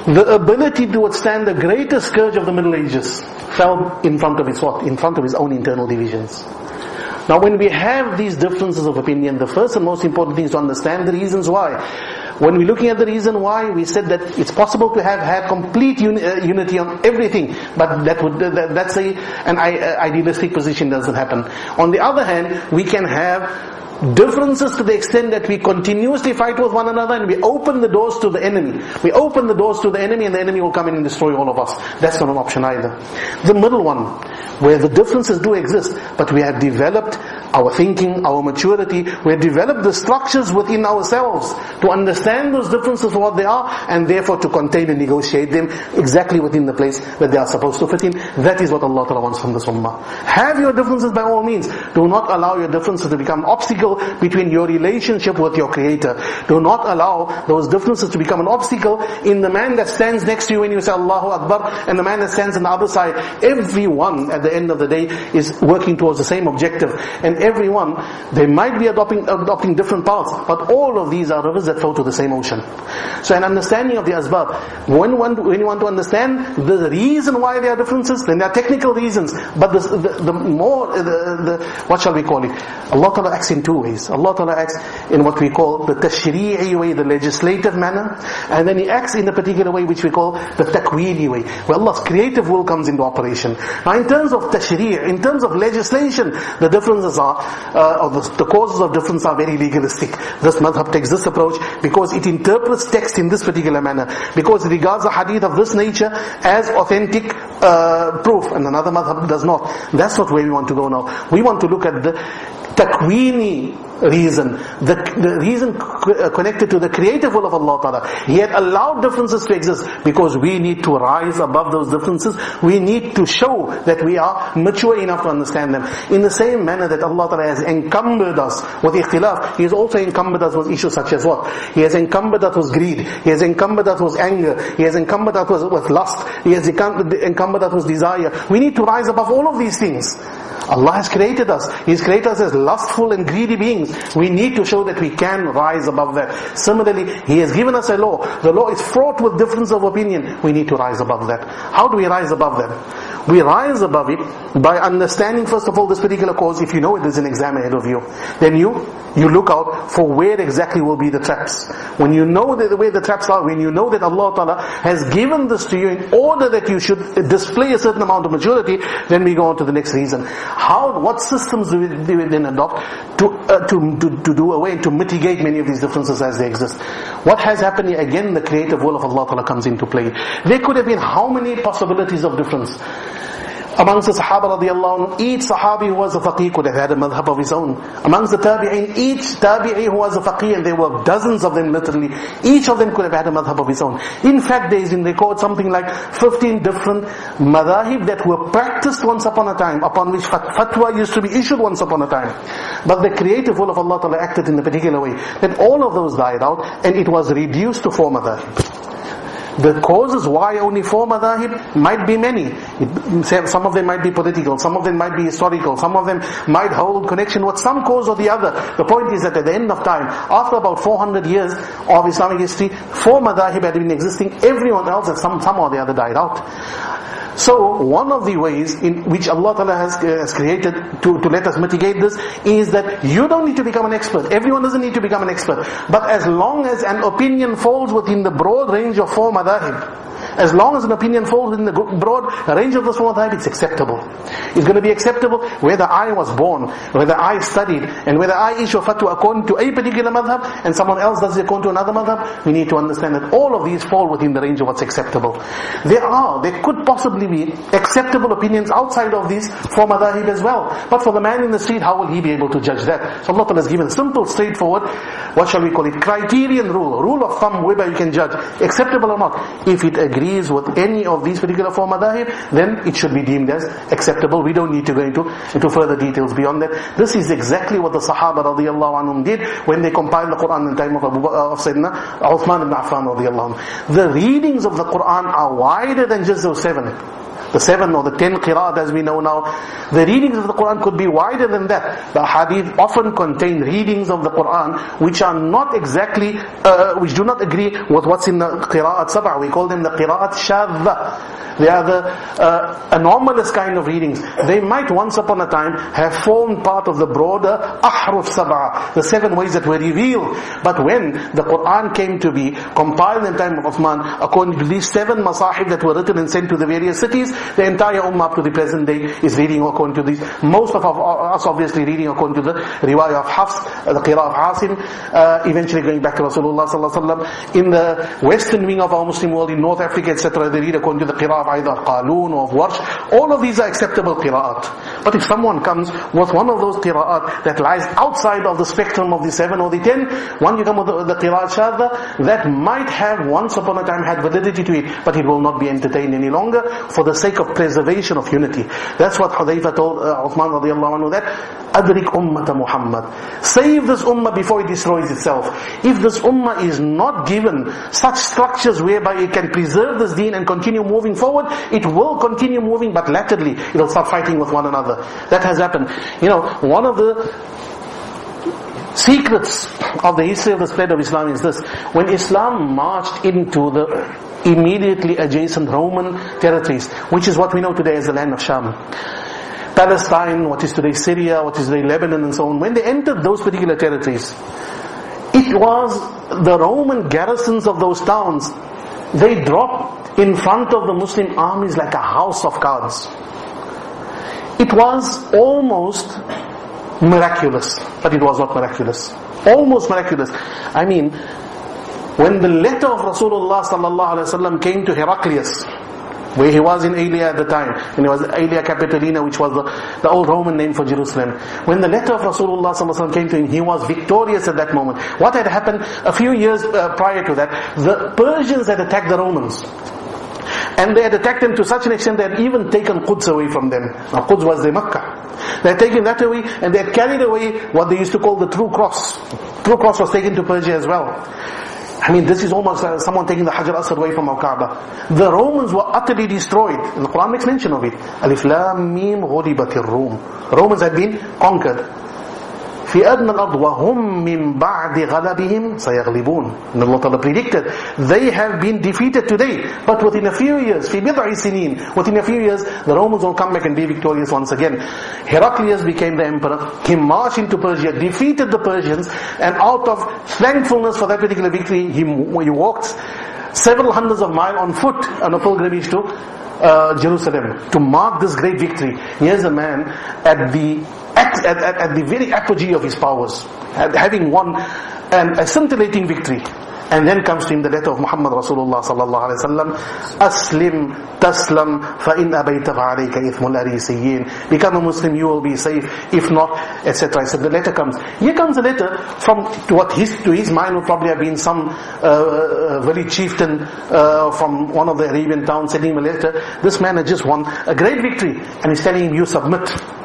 the ability to withstand the greatest scourge of the Middle Ages fell in front of his what? In front of his own internal divisions. Now when we have these differences of opinion, the first and most important thing is to understand the reasons why. When we're looking at the reason why, we said that it's possible to have had complete uni- uh, unity on everything, but that would uh, that, that's a, an uh, idealistic position, doesn't happen. On the other hand, we can have differences to the extent that we continuously fight with one another and we open the doors to the enemy. We open the doors to the enemy and the enemy will come in and destroy all of us. That's not an option either. The middle one, where the differences do exist, but we have developed our thinking, our maturity, we have developed the structures within ourselves to understand those differences for what they are, and therefore to contain and negotiate them exactly within the place that they are supposed to fit in. That is what Allah Ta'ala wants from this ummah. Have your differences by all means. Do not allow your differences to become an obstacle between your relationship with your Creator. Do not allow those differences to become an obstacle in the man that stands next to you when you say Allahu Akbar, and the man that stands on the other side. Everyone at the end of the day is working towards the same objective, and everyone, they might be adopting adopting different paths, but all of these are rivers that flow to the same ocean. So an understanding of the asbab, when, one, when you want to understand the reason why there are differences, then there are technical reasons, but the, the, the more, the, the, what shall we call it? Allah Ta'ala acts in two ways. Allah Ta'ala acts in what we call the tashri'i way, the legislative manner, and then He acts in a particular way which we call the takwini way, where Allah's creative will comes into operation. Now in terms of tashri', in terms of legislation, the differences are, uh, or the, the causes of difference are very legalistic. This madhab takes this approach because it interprets text in this particular manner, because it regards a hadith of this nature as authentic uh, proof, and another madhab does not. That's not where we want to go now. We want to look at the takwini reason, the, the reason connected to the creative will of Allah Ta'ala. He had allowed differences to exist because we need to rise above those differences. We need to show that we are mature enough to understand them. In the same manner that Allah Ta'ala has encumbered us with ikhtilaf, He has also encumbered us with issues such as what? He has encumbered us with greed. He has encumbered us with anger. He has encumbered us with, with lust. He has encumbered us with desire. We need to rise above all of these things. Allah has created us. He has created us as lustful and greedy beings. We need to show that we can rise above that. Similarly, He has given us a law. The law is fraught with difference of opinion. We need to rise above that. How do we rise above that? We rise above it by understanding first of all this particular cause. If you know it, there's an exam ahead of you. Then you, you look out for where exactly will be the traps. When you know the, the way the traps are, when you know that Allah Ta'ala has given this to you in order that you should display a certain amount of maturity, then we go on to the next reason. How, what systems do we, do we then adopt to, uh, to, to, to do away, to mitigate many of these differences as they exist? What has happened here? Again, the creative will of Allah Ta'ala comes into play. There could have been how many possibilities of difference? Amongst the Sahaba radiallahu anhu, each Sahabi who was a faqih could have had a madhab of his own. Amongst the Tabi'in, each Tabi'i who was a faqih, and there were dozens of them literally, each of them could have had a madhab of his own. In fact, there is in record something like fifteen different madhahib that were practiced once upon a time, upon which fatwa used to be issued once upon a time. But the creative will of Allah Ta'ala acted in a particular way, that all of those died out, and it was reduced to four madhahib. The causes why only four madhahib might be many. It, some of them might be political, some of them might be historical, some of them might hold connection with some cause or the other. The point is that at the end of time, after about four hundred years of Islamic history, four madhahib had been existing, everyone else has some, somehow or the other died out. So, one of the ways in which Allah Ta'ala has, uh, has created to, to let us mitigate this is that you don't need to become an expert. Everyone doesn't need to become an expert. But as long as an opinion falls within the broad range of four madhahib, as long as an opinion falls within the broad range of those four madhahib, it's acceptable. It's going to be acceptable whether I was born, whether I studied, and whether I issue a fatwa according to a particular madhab, and someone else does it according to another madhab. We need to understand that all of these fall within the range of what's acceptable. There are, there could possibly be acceptable opinions outside of these four madhahib as well. But for the man in the street, how will he be able to judge that? So Allah has given a simple, straightforward, what shall we call it, criterion rule, rule of thumb whereby you can judge, acceptable or not. If it agrees with any of these particular four madhahib, then it should be deemed as acceptable. We don't need to go into, into further details beyond that. This is exactly what the Sahaba radiallahu anhum did when they compiled the Quran in the time of, Abu, uh, of Sayyidina Uthman ibn Affan radiallahu anhu. The readings of the Quran are wider than just those seven. the seven or the ten qira'at as we know now. The readings of the Quran could be wider than that. The hadith often contain readings of the Quran which are not exactly, uh, which do not agree with what's in the qira'at sab'a. We call them the qira'at shadha. They are the uh, anomalous kind of readings. They might once upon a time have formed part of the broader ahruf sab'a, the seven ways that were revealed. But when the Quran came to be compiled in the time of Uthman, according to these seven masahib that were written and sent to the various cities, the entire ummah up to the present day is reading according to these. Most of us obviously reading according to the riwayah of Hafs, the qira'ah of Asim, uh, eventually going back to Rasulullah sallallahu alaihi wasallam. In the western wing of our Muslim world, in North Africa, et cetera, they read according to the qira'ah of either Qalun or of Warsh. All of these are acceptable qira'at. But if someone comes with one of those qira'at that lies outside of the spectrum of the seven or the ten, one you come with the, the qira'at shadha, that might have once upon a time had validity to it, but it will not be entertained any longer for the sake of preservation of unity. That's what Hudayfa told uh, Uthman radiallahu anhu, that Adrik ummata Muhammad. Save this ummah before it destroys itself. If this ummah is not given such structures whereby it can preserve this deen and continue moving forward, it will continue moving, but laterally it will start fighting with one another. That has happened. You know, one of the secrets of the history of the spread of Islam is this: when Islam marched into the immediately adjacent Roman territories, which is what we know today as the land of Sham, Palestine, what is today Syria, what is today Lebanon and so on, when they entered those particular territories, it was the Roman garrisons of those towns, they dropped in front of the Muslim armies like a house of cards. It was almost miraculous, but it was not miraculous. Almost miraculous. I mean, when the letter of Rasulullah sallallahu alaihi wasallam came to Heraclius, where he was in Aelia at the time, and it was Aelia Capitolina, which was the, the old Roman name for Jerusalem. When the letter of Rasulullah sallallahu alaihi wasallam came to him, he was victorious at that moment. What had happened a few years uh, prior to that? The Persians had attacked the Romans. And they had attacked them to such an extent they had even taken Quds away from them. Now Quds was the Makkah. They had taken that away, and they had carried away what they used to call the true cross. True cross was taken to Persia as well. I mean, this is almost uh, someone taking the Hajar Aswad away from our Kaaba. The Romans were utterly destroyed. And the Quran makes mention of it. Alif Lam Mim Ghulibatir Rum. Romans had been conquered. في أدنى الأرض وهم من بعد غلبهم سيغلبون. And Allah Ta'ala predicted, they have been defeated today, but within a few years, في بضع سنين, within a few years, the Romans will come back and be victorious once again. Heraclius became the emperor. He marched into Persia, defeated the Persians, and out of thankfulness for that particular victory, he, he walked several hundreds of miles on foot on a pilgrimage to uh, Jerusalem to mark this great victory. Here's a man at the At, at, at the very apogee of his powers, having won an, a scintillating victory. And then comes to him the letter of Muhammad Rasulullah sallallahu alaihi wasallam, Aslim taslam fa in abayta fa'alayka ithmul arisiyyin. Become a Muslim, you will be safe. If not, et cetera. So the letter comes. Here comes a letter from to what his to his mind would probably have been some uh, very chieftain uh, from one of the Arabian towns sending him a letter. This man has just won a great victory, and he's telling him, you submit.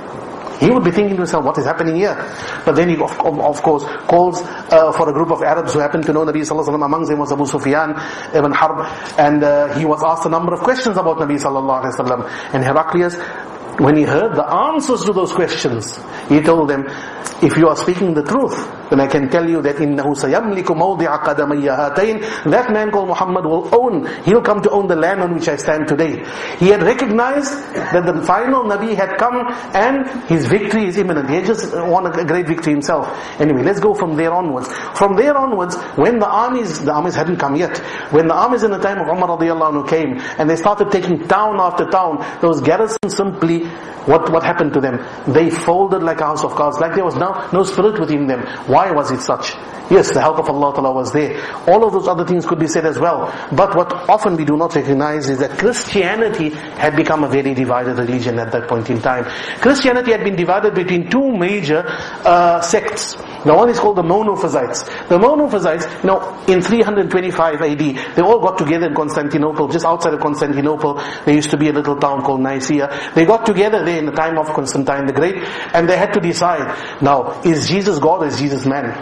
He would be thinking to himself, what is happening here? But then he of, of course calls uh, for a group of Arabs who happened to know Nabi sallallahu alaihi wasallam. Among them was Abu Sufyan ibn Harb, and uh, he was asked a number of questions about Nabi sallallahu alaihi wasallam. And Heraclius, when he heard the answers to those questions, he told them, if you are speaking the truth, then I can tell you that إِنَّهُ سَيَمْلِكُ مَوْضِعَ قَدَمَيَّ هَاتَيْنِ. That man called Muhammad will own, he'll come to own the land on which I stand today. He had recognized that the final Nabi had come and his victory is imminent. He had just won a great victory himself. Anyway, let's go from there onwards. From there onwards, when the armies, the armies hadn't come yet, when the armies in the time of Umar radiallahu anhu came, and they started taking town after town, those garrisons simply, what, what happened to them? They folded like a house of cards, like there was no, no spirit within them. Why was it such? Yes, the help of Allah Ta'ala was there. All of those other things could be said as well. But what often we do not recognize is that Christianity had become a very divided religion at that point in time. Christianity had been divided between two major uh, sects. The one is called the Monophysites. The Monophysites, you know, in three twenty-five A D, they all got together in Constantinople, just outside of Constantinople. There used to be a little town called Nicaea. They got together there in the time of Constantine the Great, and they had to decide, now, is Jesus God or is Jesus man?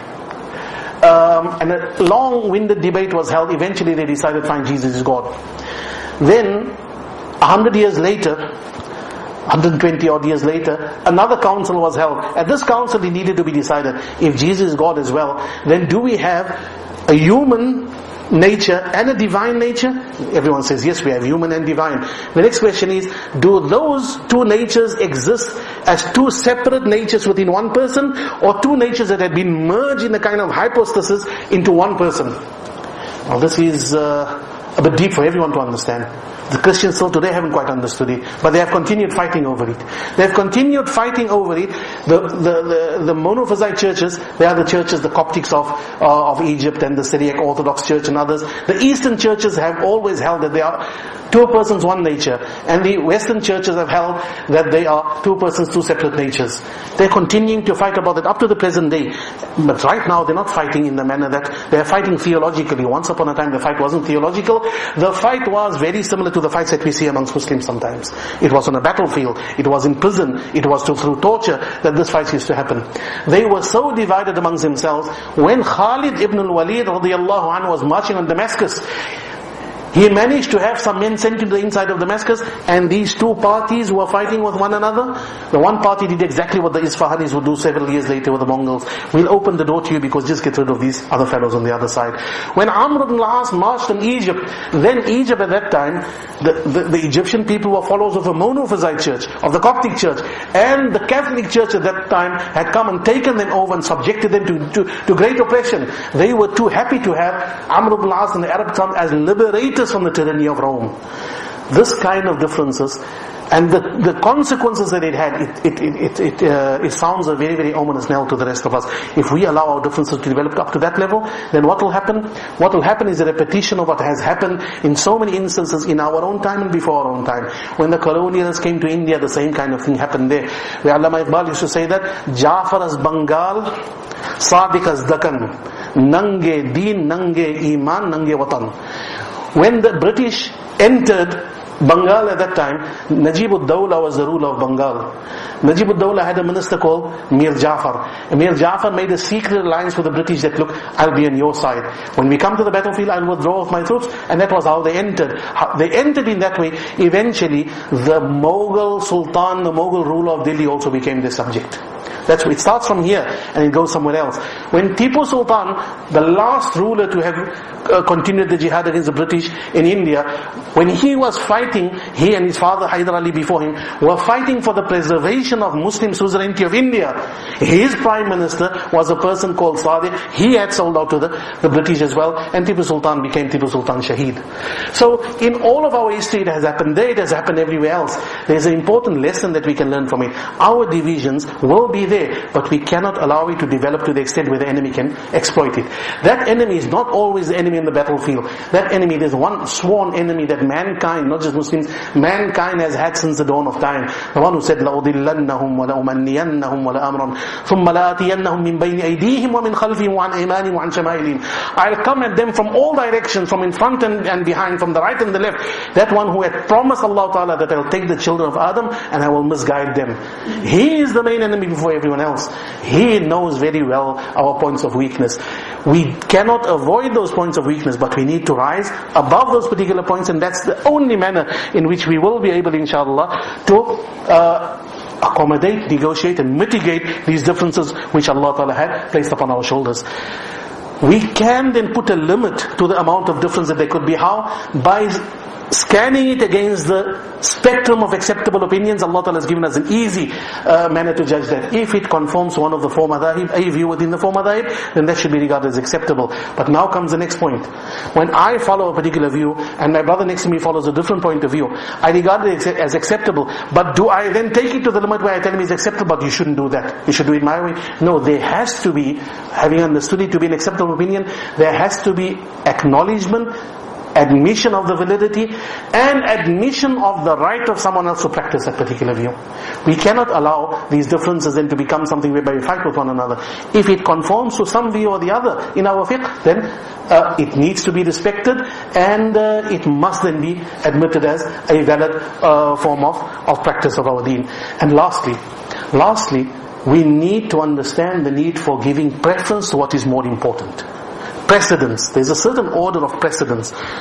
Um, and a long-winded debate was held. Eventually they decided, fine, Jesus is God. Then, A hundred years later, one hundred twenty odd years later, another council was held. At this council it needed to be decided, if Jesus is God as well, then do we have a human nature and a divine nature? Everyone says yes, we have human and divine. The next question is, do those two natures exist as two separate natures within one person, or two natures that have been merged in a kind of hypostasis into one person? Now this is uh, a bit deep for everyone to understand. The Christians still today haven't quite understood it, but they have continued fighting over it. They have continued fighting over it. The the the, the monophysite churches, they are the churches, the Coptics of uh, of Egypt and the Syriac Orthodox Church and others. The Eastern churches have always held that they are two persons, one nature, and the Western churches have held that they are two persons, two separate natures. They're continuing to fight about it up to the present day. But right now they're not fighting in the manner that they're fighting theologically. Once upon a time the fight wasn't theological. The fight was very similar to the fights that we see amongst Muslims sometimes. It was on a battlefield, it was in prison, it was to, through torture that this fight used to happen. They were so divided amongst themselves. When Khalid ibn al-Walid radiallahu anhu was marching on Damascus, he managed to have some men sent to the inside of Damascus, and these two parties were fighting with one another. The one party did exactly what the Isfahanis would do several years later with the Mongols. We'll open the door to you because just get rid of these other fellows on the other side. When Amr ibn al-As marched on Egypt, then Egypt at that time, the, the, the Egyptian people were followers of a monophysite church, of the Coptic church, and the Catholic church at that time had come and taken them over and subjected them to, to, to great oppression. They were too happy to have Amr ibn al-As and the Arab come as liberators from the tyranny of Rome. This kind of differences and the, the consequences that it had, it it it it, it, uh, it sounds a very very ominous knell to the rest of us. If we allow our differences to develop up to that level, then what will happen? What will happen is a repetition of what has happened in so many instances in our own time and before our own time. When the colonialists came to India, the same kind of thing happened there. Where Allama Iqbal used to say that Jafar as Bengal, Sadiq as Dakkan, Nange Deen, Nange Iman, Nange Watan. When the British entered Bengal at that time, Najib ud-Dawla was the ruler of Bengal. Najib ud-Dawla had a minister called Mir Jafar. And Mir Jafar made a secret alliance with the British that, look, I'll be on your side. When we come to the battlefield, I'll withdraw with my troops. And that was how they entered. How they entered in that way. Eventually, the Mughal Sultan, the Mughal ruler of Delhi also became their subject. That's where it starts from here and it goes somewhere else. When Tipu Sultan, the last ruler to have uh, continued the jihad against the British in India, when he was fighting, he and his father Hyder Ali before him were fighting for the preservation of Muslim suzerainty of India. His prime minister was a person called Sadiq. He had sold out to the, the British as well, and Tipu Sultan became Tipu Sultan Shaheed. So in all of our history it has happened there, it has happened everywhere else. There's an important lesson that we can learn from it. Our divisions will be there, but we cannot allow it to develop to the extent where the enemy can exploit it. That enemy is not always the enemy in the battlefield. That enemy, there's one sworn enemy that mankind, not just Muslims, mankind has had since the dawn of time. The one who said, لَأُضِلَّنَّهُمْ وَلَأُمَنِّيَنَّهُمْ وَلَأَمْرًا ثُمَّ لَآتِيَنَّهُمْ مِنْ بَيْنِ أَيْدِيهِمْ وَمِنْ خَلْفِهِمْ وَعَنْ أَيْمَانِهِمْ وَعَنْ شَمَائِلِهِمْ. I'll come at them from all directions, from in front and, and behind, from the right and the left. That one who had promised Allah Ta'ala that I'll take the children of Adam and I will misguide them. He is the main enemy before everyone else. He knows very well our points of weakness. We cannot avoid those points of weakness, but we need to rise above those particular points, and that's the only manner in which we will be able, inshallah, to uh, accommodate, negotiate and mitigate these differences which Allah Ta'ala had placed upon our shoulders. We can then put a limit to the amount of difference that there could be. How? By scanning it against the spectrum of acceptable opinions. Allah Ta'ala has given us an easy uh, manner to judge that. If it conforms to one of the four madhahib, a view within the four madhahib, then that should be regarded as acceptable. But now comes the next point. When I follow a particular view, and my brother next to me follows a different point of view, I regard it as acceptable. But do I then take it to the limit where I tell him it's acceptable, but you shouldn't do that, you should do it my way? No, there has to be, having understood it to be an acceptable opinion, there has to be acknowledgement, admission of the validity, and admission of the right of someone else to practice that particular view. We cannot allow these differences then to become something whereby we fight with one another. If it conforms to some view or the other in our fiqh, then uh, it needs to be respected, and uh, it must then be admitted as a valid uh, form of, of practice of our deen. And lastly, lastly, we need to understand the need for giving preference to what is more important. Precedence. There's a certain order of precedence.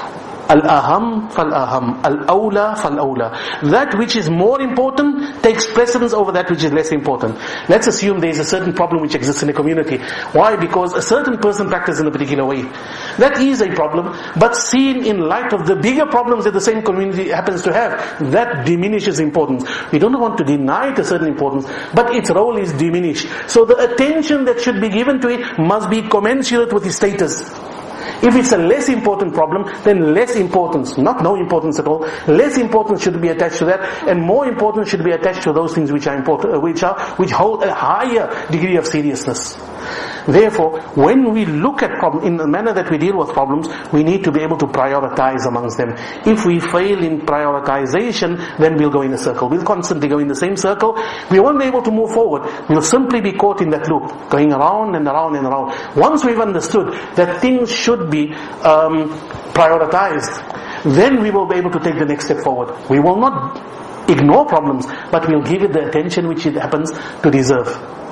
Al-aham fal-aham, al-awla fal-awla. That which is more important takes precedence over that which is less important. Let's assume there is a certain problem which exists in a community. Why? Because a certain person practices in a particular way. That is a problem, but seen in light of the bigger problems that the same community happens to have, that diminishes importance. We don't want to deny it a certain importance, but its role is diminished. So the attention that should be given to it must be commensurate with its status. If it's a less important problem, then less importance, not no importance at all, less importance should be attached to that, and more importance should be attached to those things which are important, which are, which hold a higher degree of seriousness. Therefore, when we look at problems, in the manner that we deal with problems, we need to be able to prioritize amongst them. If we fail in prioritization, then we'll go in a circle. We'll constantly go in the same circle. We won't be able to move forward. We'll simply be caught in that loop, going around and around and around. Once we've understood that things should be um, prioritized, then we will be able to take the next step forward. We will not ignore problems, but we'll give it the attention which it happens to deserve.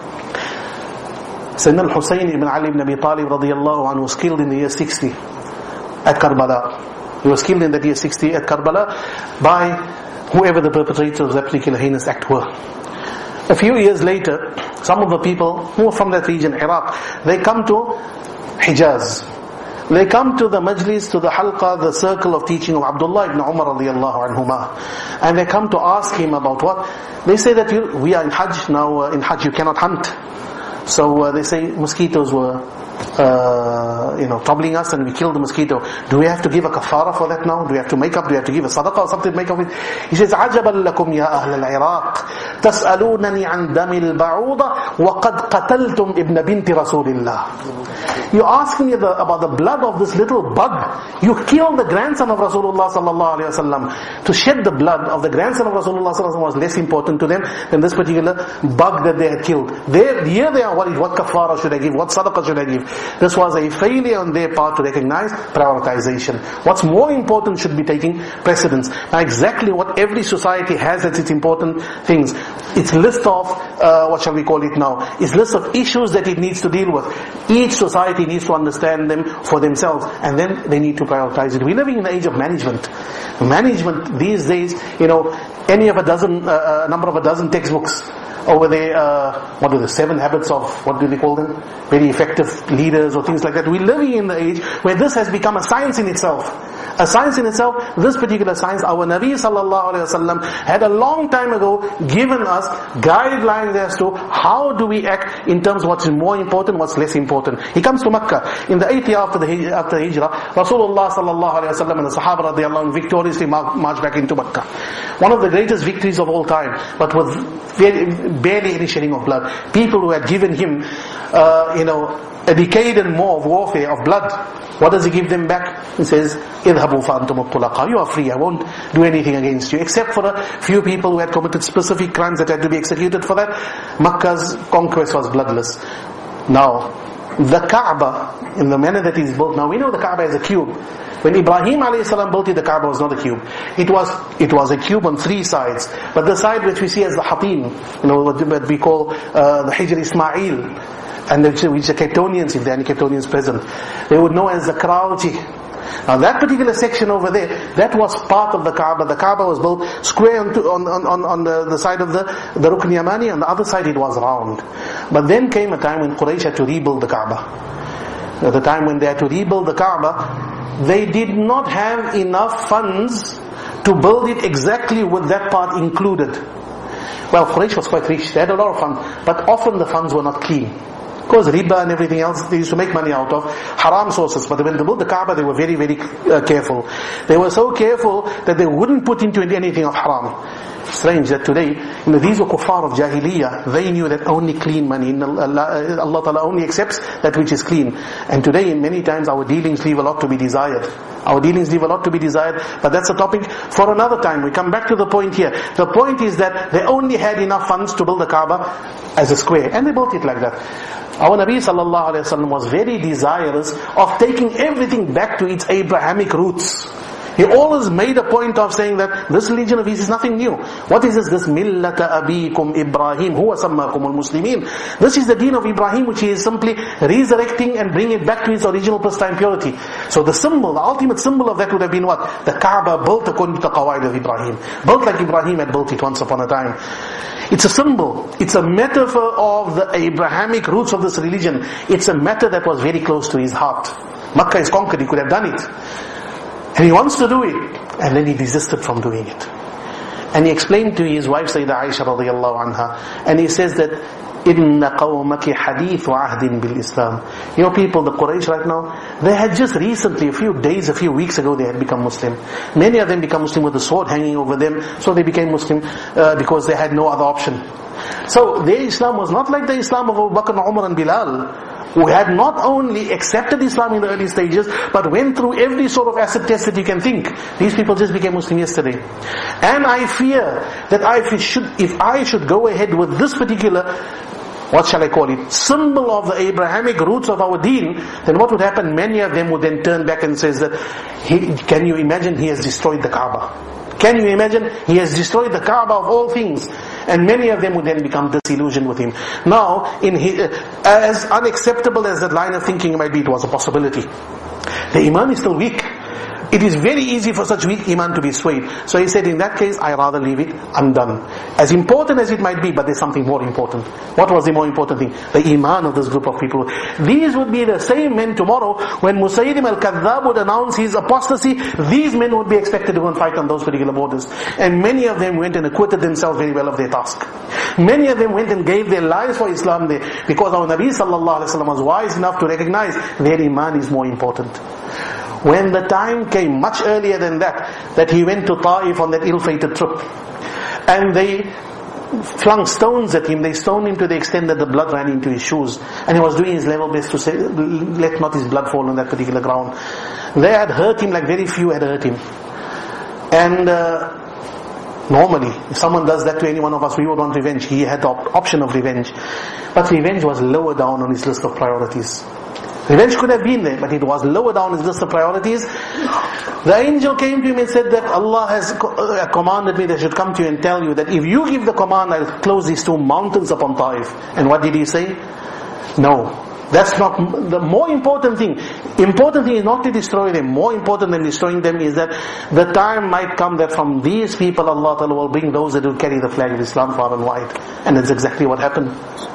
Sayyidina al-Husayn ibn Ali ibn Abi Talib radiyallahu anhu was killed in the year sixty at Karbala. He was killed in the year sixty at Karbala by whoever the perpetrators of that particular heinous act were. A few years later, some of the people who were from that region, Iraq, they come to Hijaz. They come to the majlis, to the halqa, the circle of teaching of Abdullah ibn Umar radiyallahu anhuma. And they come to ask him about what? They say that you, we are in Hajj, now uh, in Hajj you cannot hunt. So uh, they say mosquitoes were, uh, you know, troubling us and we killed the mosquito. Do we have to give a kafara for that now? Do we have to make up? Do we have to give a sadaqah or something to make up with? He says, عَجَبًا لَكُمْ يَا أَهْلَ الْعِرَاقِ تَسْأَلُونَنِي عَنْ دَمِ الْبَعُوضَ وَقَدْ قَتَلْتُمْ إِبْنَ بِنْتِ رَسُولِ اللَّهِ. You ask me the, about the blood of this little bug. You killed the grandson of Rasulullah sallallahu alaihi wasallam. To shed the blood of the grandson of Rasulullah sallallahu alaihi wasallam was less important to them than this particular bug that they had killed. There, here they are worried, what kafara should I give? What sadaqah should I give? This was a failure on their part to recognize prioritization. What's more important should be taking precedence. Now exactly what every society has as its important things. Its list of, uh, what shall we call it now? Its list of issues that it needs to deal with. Each society needs to understand them for themselves, and then they need to prioritize it. We're living in the age of management. Management these days, you know, any of a dozen, uh, a number of a dozen textbooks over there, uh, what are the seven habits of, what do they call them? Very effective leaders or things like that. We're living in the age where this has become a science in itself. A science in itself, this particular science, our Nabi sallallahu alayhi wasallam had a long time ago given us guidelines as to how do we act in terms of what's more important, what's less important. He comes to Makkah in the eighth year after the after Hijrah. Rasulullah sallallahu alayhi wasallam and the Sahaba radiyallahu anhu victoriously marched back into Makkah. One of the greatest victories of all time, but with very, barely any shedding of blood. People who had given him, uh, you know, a decade and more of warfare, of blood. What does he give them back? He says, اِذْهَبُوا فَأَنْتُمُ الطُّلَقَاءُ. You are free, I won't do anything against you. Except for a few people who had committed specific crimes that had to be executed for that. Makkah's conquest was bloodless. Now, the Kaaba, in the manner that it is built, now we know the Kaaba is a cube. When Ibrahim alayhi salam built it, the Kaaba was not a cube. It was it was a cube on three sides. But the side which we see as the Hatim, you know, what we call uh, the Hijr Ismail, and which, which the Capetonians, if there are any Capetonians present, they would know as the Karachi. Now that particular section over there, that was part of the Kaaba. The Kaaba was built square on, on, on, on the, the side of the, the Rukn Yamani, on the other side it was round. But then came a time when Quraysh had to rebuild the Kaaba. At the time when they had to rebuild the Kaaba, they did not have enough funds to build it exactly with that part included. Well, Quraysh was quite rich, they had a lot of funds, but often the funds were not clean. Because riba and everything else, they used to make money out of haram sources. But when they built the Kaaba, they were very, very uh, careful. They were so careful that they wouldn't put into it anything of haram. Strange that today, you know, these were kuffar of Jahiliyyah. They knew that only clean money, Allah, Allah Ta'ala only accepts that which is clean. And today, many times, our dealings leave a lot to be desired. Our dealings leave a lot to be desired, but that's a topic for another time. We come back to the point here. The point is that they only had enough funds to build the Kaaba as a square, and they built it like that. Our Nabi sallallahu alayhi wa sallam was very desirous of taking everything back to its Abrahamic roots. He always made a point of saying that this religion of his is nothing new. What is this? This millata abikum Ibrahim, huwa sammakumul muslimin. This is the deen of Ibrahim, which he is simply resurrecting and bringing it back to its original pristine purity. So the symbol, the ultimate symbol of that would have been what? The Kaaba built according to the qawaid of Ibrahim. Built like Ibrahim had built it once upon a time. It's a symbol. It's a metaphor of the Abrahamic roots of this religion. It's a matter that was very close to his heart. Makkah is conquered, he could have done it. And he wants to do it. And then he desisted from doing it. And he explained to his wife, Sayyidah Aisha radiallahu anha, and he says that, إِنَّ قَوْمَكِ حَدِيثُ عَهْدٍ بِالْإِسْلَامِ. Your people, the Quraysh right now, they had just recently, a few days, a few weeks ago, they had become Muslim. Many of them become Muslim with the sword hanging over them, so they became Muslim uh, because they had no other option. So their Islam was not like the Islam of Abu Bakr, Umar and Bilal, who had not only accepted Islam in the early stages, but went through every sort of acid test that you can think. These people just became Muslim yesterday. And I fear that I should, if I should go ahead with this particular, what shall I call it, symbol of the Abrahamic roots of our deen, then what would happen? Many of them would then turn back and says that, he, can you imagine he has destroyed the Kaaba? Can you imagine? He has destroyed the Kaaba of all things. And many of them would then become disillusioned with him. Now, in his, uh, as unacceptable as that line of thinking might be, it was a possibility. The Iman is still weak. It is very easy for such weak Iman to be swayed. So he said, in that case, I rather leave it undone. As important as it might be, but there's something more important. What was the more important thing? The Iman of this group of people. These would be the same men tomorrow, when Musaylim al-Kadhdhab would announce his apostasy, these men would be expected to go and fight on those particular borders. And many of them went and acquitted themselves very well of their task. Many of them went and gave their lives for Islam there, because our Nabi sallallahu alaihi wasallam was wise enough to recognize their Iman is more important. When the time came, much earlier than that, that he went to Ta'if on that ill-fated trip, and they flung stones at him, they stoned him to the extent that the blood ran into his shoes, and he was doing his level best to say, let not his blood fall on that particular ground. They had hurt him like very few had hurt him. And uh, normally, if someone does that to any one of us, we would want revenge. He had the op- option of revenge. But revenge was lower down on his list of priorities. Revenge could have been there, but it was lower down his list of priorities. The angel came to him and said that Allah has commanded me that I should come to you and tell you that if you give the command, I'll close these two mountains upon Ta'if. And what did he say? No. That's not the more important thing. Important thing is not to destroy them. More important than destroying them is that the time might come that from these people Allah Ta'ala will bring those that will carry the flag of Islam far and wide. And that's exactly what happened.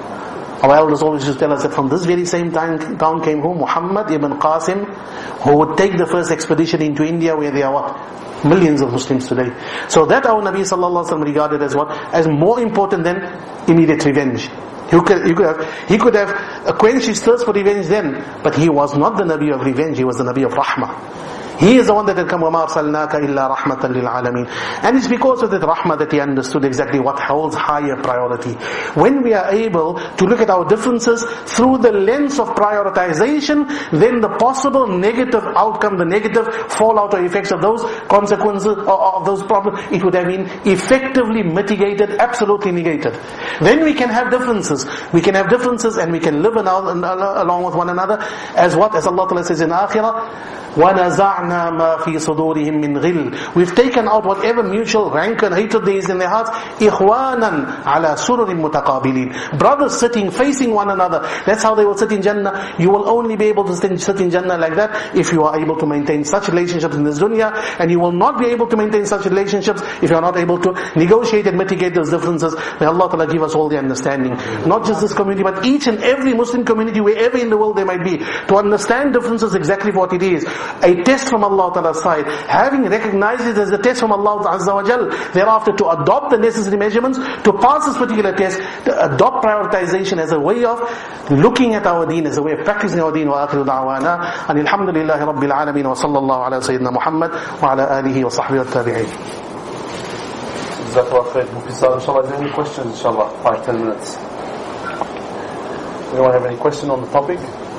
Our elders always used to tell us that from this very same time, town came who? Muhammad ibn Qasim, who would take the first expedition into India, where there are what? Millions of Muslims today. So that our Nabi sallallahu alaihi wasallam regarded as what? As more important than immediate revenge. He could, he could have, he could have quenched his thirst for revenge then, but he was not the Nabi of revenge, he was the Nabi of Rahmah. He is the one that had come, وَمَا أَرْسَلْنَاكَ إِلَّا رَحْمَةً لِلْعَالَمِينَ. And it's because of that rahmah that he understood exactly what holds higher priority. When we are able to look at our differences through the lens of prioritization, then the possible negative outcome, the negative fallout or effects of those consequences, of those problems, it would have been effectively mitigated, absolutely negated. Then we can have differences. We can have differences and we can live along with one another as what? As Allah Ta'ala says in Akhirah, وَنَزَعْنَا مَا فِي صُدُورِهِمْ مِنْ غِلٍّ. We've taken out whatever mutual rancor and hatred there is in their hearts. إِخْوَانًا عَلَى سُرُرٍ مُتَقَابِلِينَ. Brothers sitting, facing one another. That's how they will sit in Jannah. You will only be able to sit in Jannah like that if you are able to maintain such relationships in this dunya, and you will not be able to maintain such relationships if you are not able to negotiate and mitigate those differences. May Allah Ta'ala give us all the understanding. Not just this community, but each and every Muslim community, wherever in the world they might be, to understand differences exactly what it is. A test from Allah Ta'ala's side. Having recognized it as a test from Allah Azza wa Jal, thereafter to adopt the necessary measurements, to pass this particular test, to adopt prioritization as a way of looking at our deen, as a way of practicing our deen. Wa akhiru da'wana and alhamdulillahi rabbil alameen wa sallallahu ala sayyidina Muhammad wa ala alihi wa sahbihi wa tabi'in. Jazakallah khair. Mufti, inshallah, is there any questions? Inshallah, five, ten minutes. Anyone have any question on the topic?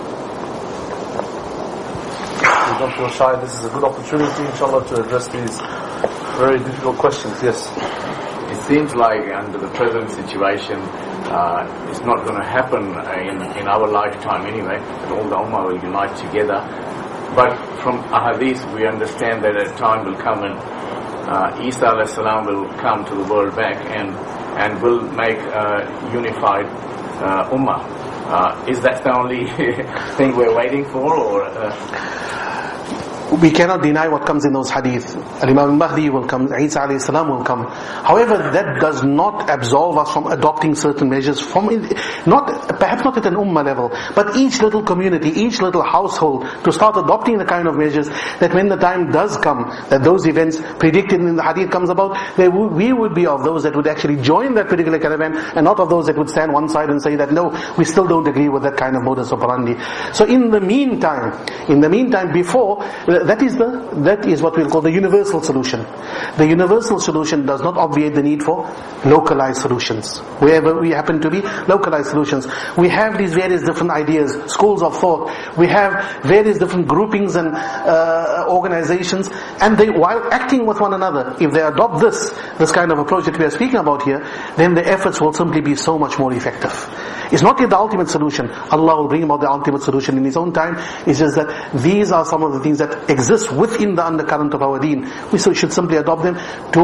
Don't feel shy. This is a good opportunity, inshallah, to address these very difficult questions. Yes. It seems like under the present situation, uh, it's not going to happen in, in our lifetime anyway, that all the Ummah will unite together. But from ahadith we understand that a time will come when uh, Isa alayhi salam will come to the world back and and will make a unified uh, ummah. Uh, is that the only thing we're waiting for, or? Uh We cannot deny what comes in those hadith. Imam al-Mahdi will come, Isa alayhi salam will come. However, that does not absolve us from adopting certain measures from, not, perhaps not at an ummah level, but each little community, each little household, to start adopting the kind of measures that when the time does come, that those events predicted in the hadith comes about, they w- we would be of those that would actually join that particular caravan, and not of those that would stand one side and say that, no, we still don't agree with that kind of modus operandi. So in the meantime, in the meantime, before, That is the that is what we'll call the universal solution. The universal solution does not obviate the need for localized solutions. Wherever we happen to be, localized solutions. We have these various different ideas, schools of thought. We have various different groupings and uh, organizations, and they, while acting with one another, if they adopt this this kind of approach that we are speaking about here, then the efforts will simply be so much more effective. It's not yet the ultimate solution. Allah will bring about the ultimate solution in His own time. It's just that these are some of the things that exist within the undercurrent of our deen. We so should simply adopt them to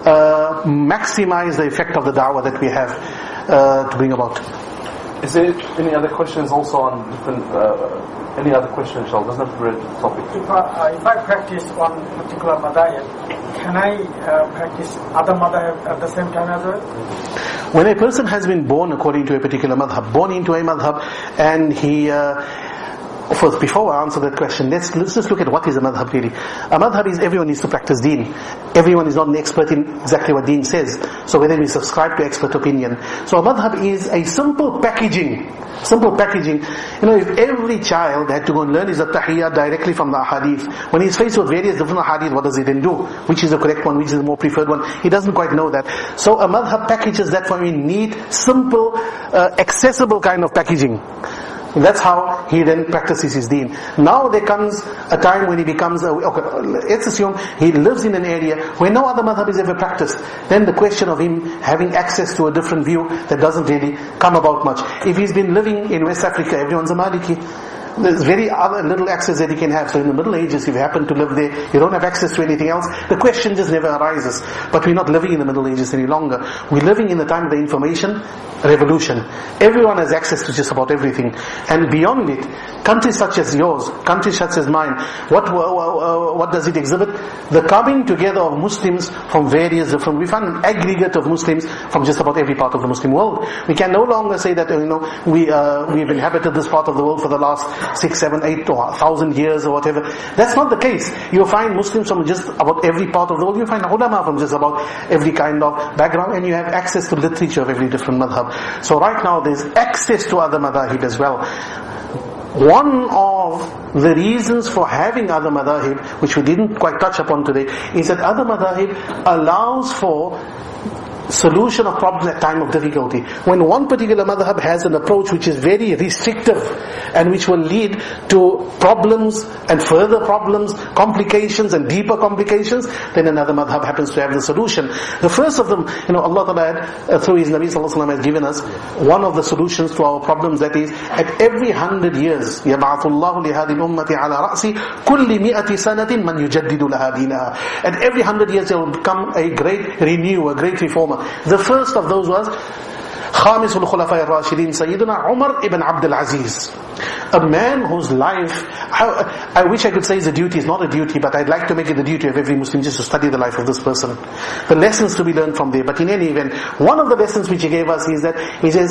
uh, maximize the effect of the da'wah that we have uh, to bring about. Is there any other questions also on different, uh, any other questions, inshallah? Doesn't have to be related to the topic. If I, uh, if I practice one particular madhab, can I uh, practice other madhab at the same time as well? When a person has been born according to a particular madhab, born into a madhab, and he... Uh, First, before I answer that question, let's let's just look at what is a madhab really. A madhab is everyone needs to practice deen. Everyone is not an expert in exactly what deen says. So whether we subscribe to expert opinion. So a madhab is a simple packaging. Simple packaging. You know, if every child had to go and learn his tahiyyat directly from the hadith, when he's faced with various different hadith, what does he then do? Which is the correct one, which is the more preferred one? He doesn't quite know that. So a madhab packages that for me neat, simple, uh, accessible kind of packaging. That's how he then practices his deen. Now there comes a time when he becomes, a, okay, let's assume he lives in an area where no other madhab is ever practiced. Then the question of him having access to a different view, that doesn't really come about much. If he's been living in West Africa, everyone's a Maliki. There's very other little access that he can have. So in the Middle Ages, if you happen to live there, you don't have access to anything else. The question just never arises. But we're not living in the Middle Ages any longer. We're living in the time of the information revolution. Everyone has access to just about everything. And beyond it, countries such as yours, countries such as mine, what uh, what does it exhibit? The coming together of Muslims from various different, we find an aggregate of Muslims from just about every part of the Muslim world. We can no longer say that, you know, we, uh, we've inhabited this part of the world for the last six, seven, eight, or thousand years or whatever. That's not the case. You'll find Muslims from just about every part of the world. You'll find ulama from just about every kind of background, and you have access to literature of every different madhab. So right now there's access to other madhahib as well. One of the reasons for having other madhahib, which we didn't quite touch upon today, is that other madhahib allows for solution of problems at time of difficulty. When one particular madhab has an approach which is very restrictive and which will lead to problems and further problems, complications and deeper complications, then another madhab happens to have the solution. The first of them, you know, Allah Ta'ala had, uh, through His Nabi Sallallahu Alaihi Wasallam has given us one of the solutions to our problems, that is, at every hundred years, يَبْعَثُ اللَّهُ لِهَذِي الْأُمَّةِ عَلَى رَأْسِ كُلِّ مِئَةِ سَنَةٍ مَنْ يُجَدِّدُ لَهَا دِينَهَا. At every hundred years there will become a great renew, a great reformer. The first of those was Khamisul Khulafai al-Rashidin, Sayyidina Umar ibn Abdul Aziz. A man whose life, I, I wish I could say is a duty, it's not a duty, but I'd like to make it the duty of every Muslim just to study the life of this person. The lessons to be learned from there. But in any event, one of the lessons which he gave us is that, he says,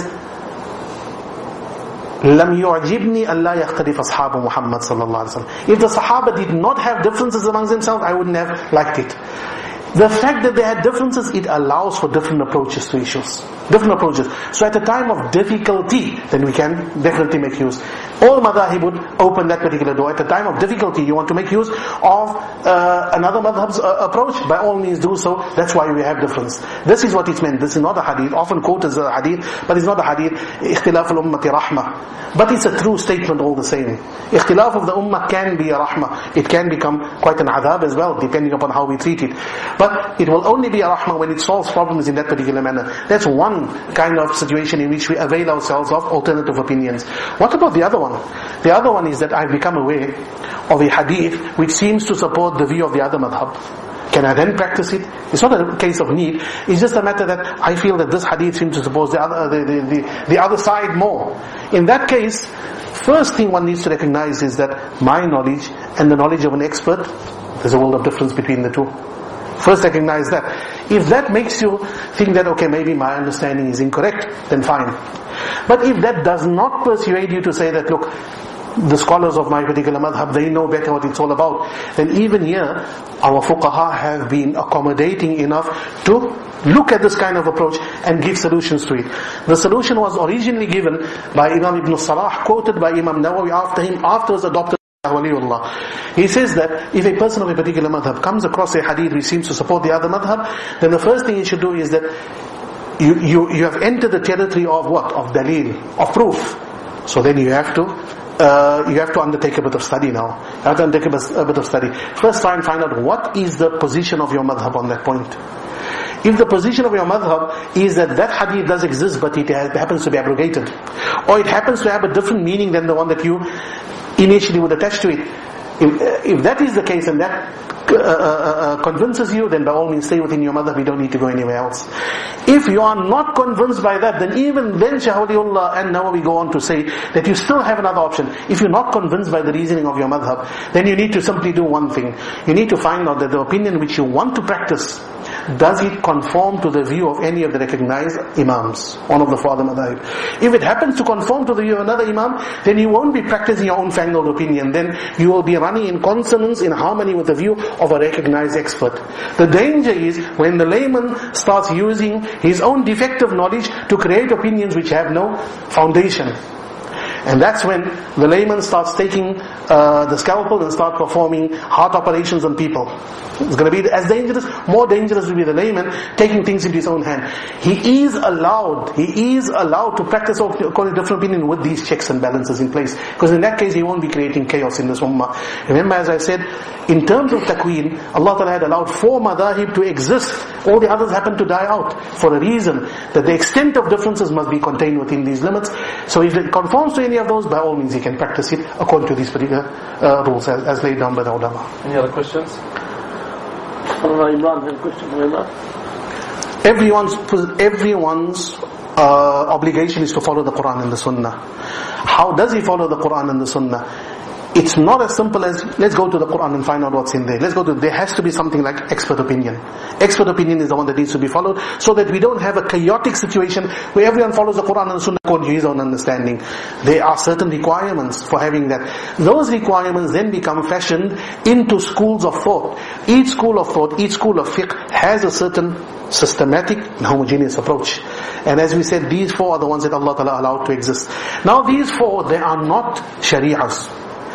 لم يعجبني ألا يختلف أصحاب محمد صلى الله عليه وسلم. If the Sahaba did not have differences amongst themselves, I wouldn't have liked it. The fact that they had differences, it allows for different approaches to issues. Different approaches. So at a time of difficulty, then we can definitely make use. All madhahib would open that particular door. At a time of difficulty, you want to make use of uh, another madhab's uh, approach, by all means do so. That's why we have difference. This is what it's meant. This is not a hadith. Often quoted as a hadith, but it's not a hadith. اختلاف الأمة رحمة. But it's a true statement all the same. Ikhtilaf of the ummah can be a rahmah. It can become quite an adhab as well, depending upon how we treat it. But it will only be a rahmah when it solves problems in that particular manner. That's one kind of situation in which we avail ourselves of alternative opinions. What about the other one? one. The other one is that I've become aware of a hadith which seems to support the view of the other madhab. Can I then practice it? It's not a case of need. It's just a matter that I feel that this hadith seems to support the other, the, the, the, the other side more. In that case, first thing one needs to recognize is that my knowledge and the knowledge of an expert, there's a world of difference between the two. First recognize that. If that makes you think that, okay, maybe my understanding is incorrect, then fine. But if that does not persuade you to say that, look, the scholars of my particular madhab, they know better what it's all about, then even here, our fuqaha have been accommodating enough to look at this kind of approach and give solutions to it. The solution was originally given by Imam Ibn Salah, quoted by Imam Nawawi after him, after his adopted Waliullah. He says that if a person of a particular madhab comes across a hadith which seems to support the other madhab, then the first thing he should do is that you, you, you have entered the territory of what? Of dalil, of proof. So then you have to Uh, you have to undertake a bit of study now. You have to undertake a bit, a bit of study. First try and find out what is the position of your madhab on that point. If the position of your madhab is that that hadith does exist but it happens to be abrogated, or it happens to have a different meaning than the one that you initially would attach to it, if, if that is the case and that uh, uh, uh, convinces you, then by all means stay within your madhab, you don't need to go anywhere else. If you are not convinced by that, then even then Shaykh Waliullah and Nawawi go on to say that you still have another option. If you're not convinced by the reasoning of your madhab, then you need to simply do one thing. You need to find out that the opinion which you want to practice, does it conform to the view of any of the recognized imams, one of the four other madhab? If it happens to conform to the view of another imam, then you won't be practicing your own fangled opinion. Then you will be running in consonance, in harmony with the view of a recognized expert. The danger is when the layman starts using his own defective knowledge to create opinions which have no foundation. And that's when the layman starts taking uh, the scalpel and start performing heart operations on people. It's going to be as dangerous, more dangerous will be the layman taking things into his own hand. He is allowed, he is allowed to practice according to different opinion with these checks and balances in place. Because in that case he won't be creating chaos in this ummah. Remember, as I said, in terms of taqween, Allah Ta'ala had allowed four madahib to exist. All the others happened to die out for a reason, that the extent of differences must be contained within these limits. So if it conforms to any of those, by all means he can practice it according to these particular uh, rules as, as laid down by the ulama. Any other questions? Imran has a question for Imran. Everyone's, everyone's uh, obligation is to follow the Quran and the Sunnah. How does he follow the Quran and the Sunnah? It's not as simple as, let's go to the Quran and find out what's in there. Let's go to, there has to be something like expert opinion. Expert opinion is the one that needs to be followed, so that we don't have a chaotic situation where everyone follows the Quran and the Sunnah according to his own understanding. There are certain requirements for having that. Those requirements then become fashioned into schools of thought. Each school of thought, each school of fiqh has a certain systematic and homogeneous approach. And as we said, these four are the ones that Allah Ta'ala allowed to exist. Now these four, they are not shari'ahs.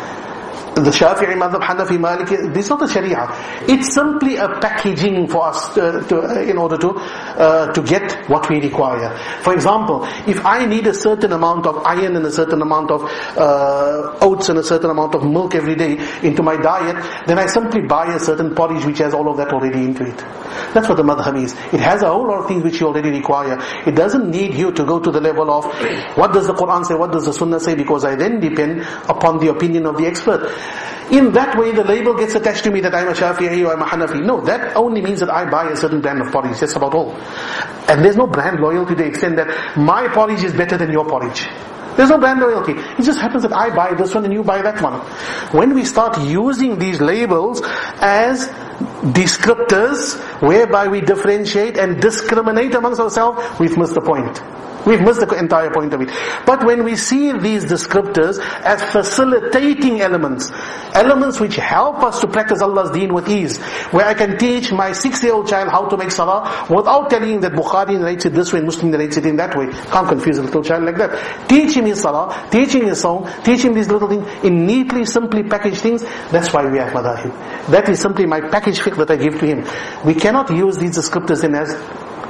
The Shafi'i madhab, Hanafi, Maliki, this is not a sharia. It's simply a packaging for us to, to, in order to uh, to get what we require. For example, if I need a certain amount of iron and a certain amount of uh, oats and a certain amount of milk every day into my diet, then I simply buy a certain porridge which has all of that already into it. That's what the madhab is. It has a whole lot of things which you already require. It doesn't need you to go to the level of what does the Quran say, what does the Sunnah say, because I then depend upon the opinion of the expert. In that way, the label gets attached to me that I'm a Shafi'i or I'm a Hanafi. No, that only means that I buy a certain brand of porridge. That's about all. And there's no brand loyalty to the extent that my porridge is better than your porridge. There's no brand loyalty. It just happens that I buy this one and you buy that one. When we start using these labels as descriptors, whereby we differentiate and discriminate amongst ourselves, we've missed the point. We've missed the entire point of it. But when we see these descriptors as facilitating elements, elements which help us to practice Allah's deen with ease, where I can teach my six-year-old child how to make salah without telling him that Bukhari narrates it this way and Muslim narrates it in that way. Can't confuse a little child like that. Teach him his salah, teach him his song, teach him these little things in neatly, simply packaged things. That's why we have madahib. That is simply my packaged fiqh that I give to him. We cannot use these descriptors in as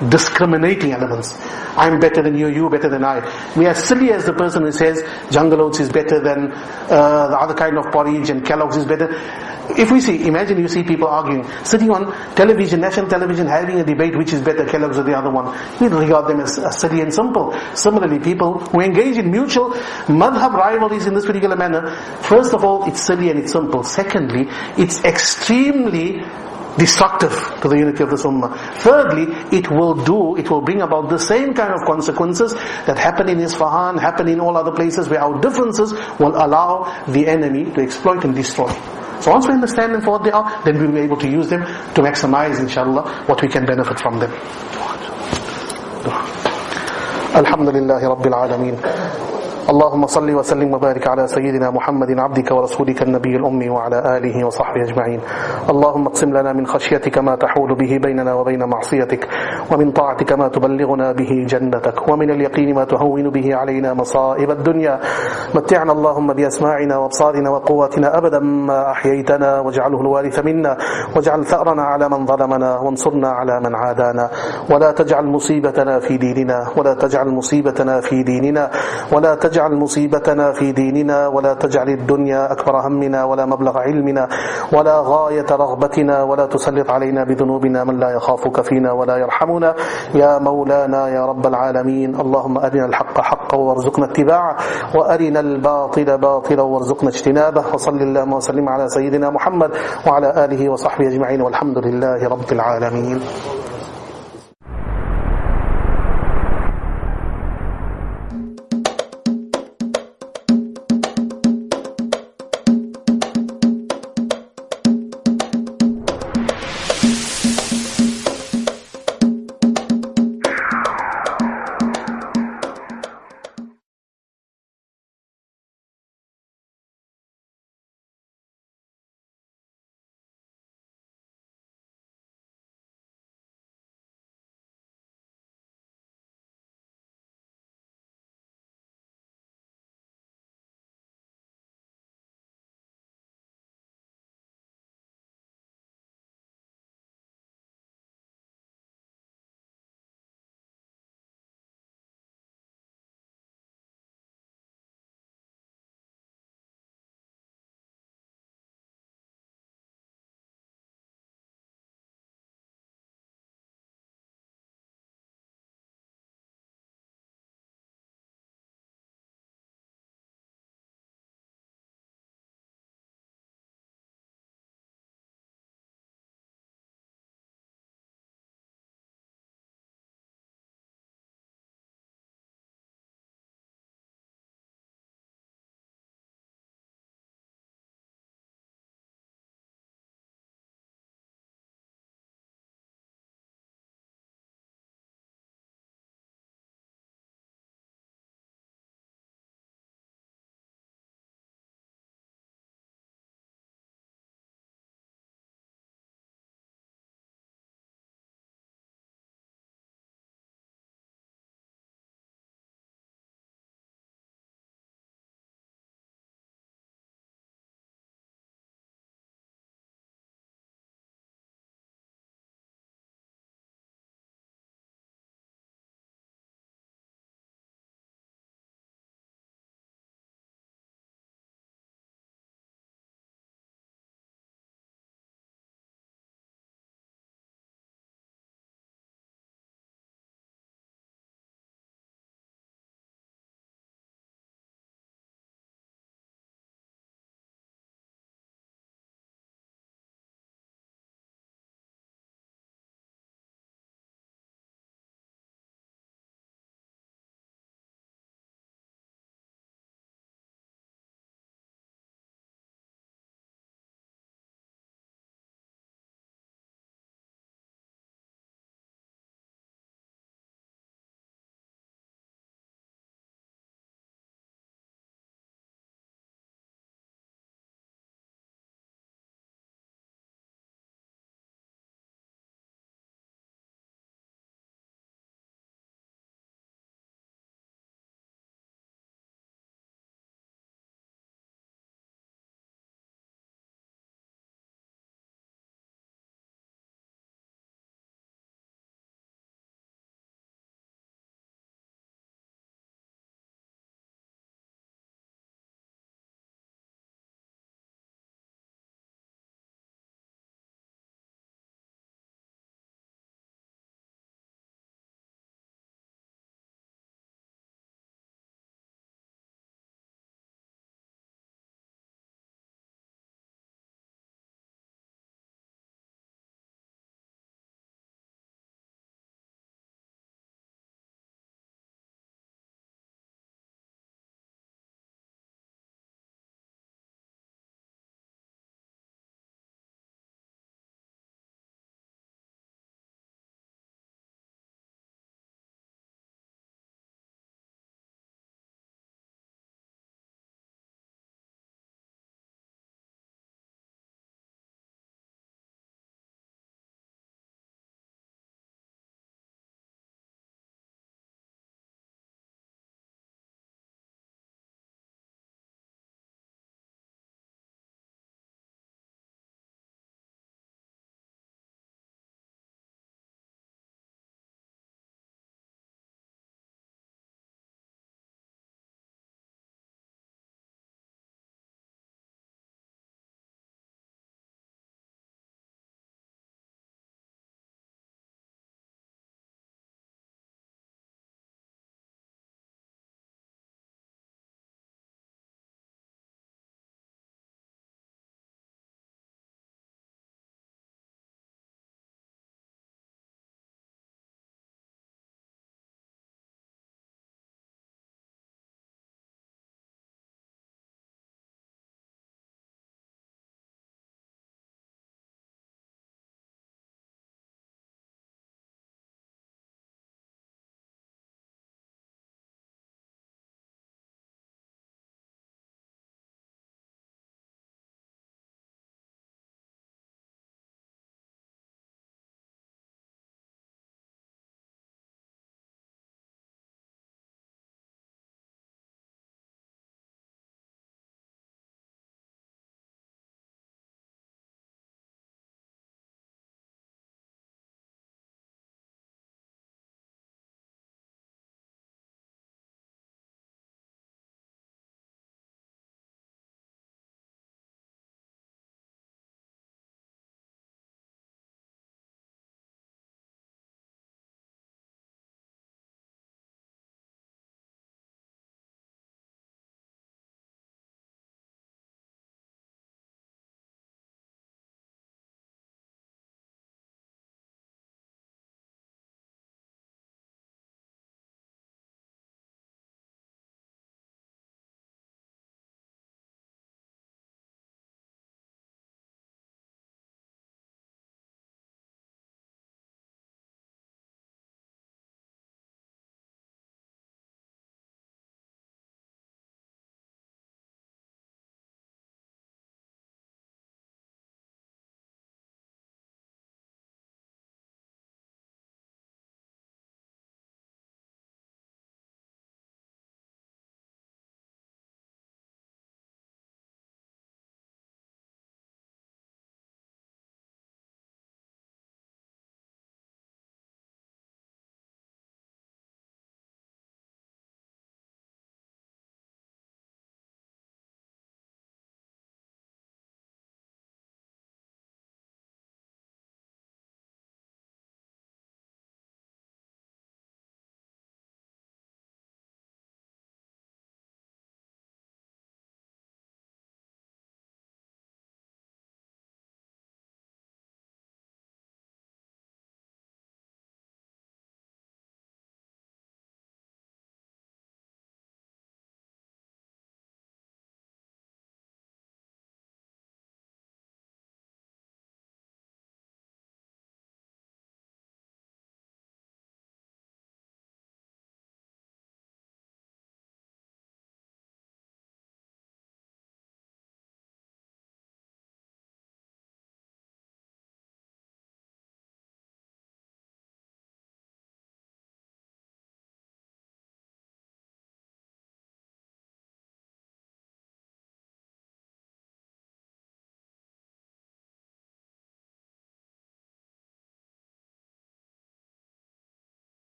discriminating elements. I'm better than you, you better than I. We are silly as the person who says jungle oats is better than uh, the other kind of porridge and Kellogg's is better. If we see, imagine you see people arguing, sitting on television, national television, having a debate which is better, Kellogg's or the other one. We regard them as, as silly and simple. Similarly, people who engage in mutual madhab rivalries in this particular manner, first of all, it's silly and it's simple. Secondly, it's extremely destructive to the unity of this ummah. Thirdly, it will do, it will bring about the same kind of consequences that happen in Isfahan, happen in all other places where our differences will allow the enemy to exploit and destroy. So once we understand them for what they are, then we will be able to use them to maximize, inshallah, what we can benefit from them. Alhamdulillahi Rabbil Alameen. اللهم صل وسلم وبارك على سيدنا محمد عبدك ورسولك النبي الأمي وعلى آله وصحبه أجمعين. اللهم اقسم لنا من خشيتك ما تحول به بيننا وبين معصيتك، ومن طاعتك ما تبلغنا به جنتك، ومن اليقين ما تهون به علينا مصائب الدنيا. متعنا اللهم بأسماعنا وأبصارنا وقواتنا أبدا ما أحييتنا، واجعله الوارث منا، واجعل ثأرنا على من ظلمنا، وانصرنا على من عادانا، ولا تجعل مصيبتنا في ديننا، ولا تجعل مصيبتنا في ديننا، ولا تجعل تجعل مصيبتنا في ديننا، ولا تجعل الدنيا أكبر همنا ولا مبلغ علمنا ولا غاية رغبتنا، ولا تسلط علينا بذنوبنا من لا يخافك فينا ولا يرحمنا يا مولانا يا رب العالمين. اللهم أرنا الحق حقا وارزقنا اتباعه، وأرنا الباطل باطلا وارزقنا اجتنابه. وصل اللهم وسلم على سيدنا محمد وعلى آله وصحبه أجمعين، والحمد لله رب العالمين.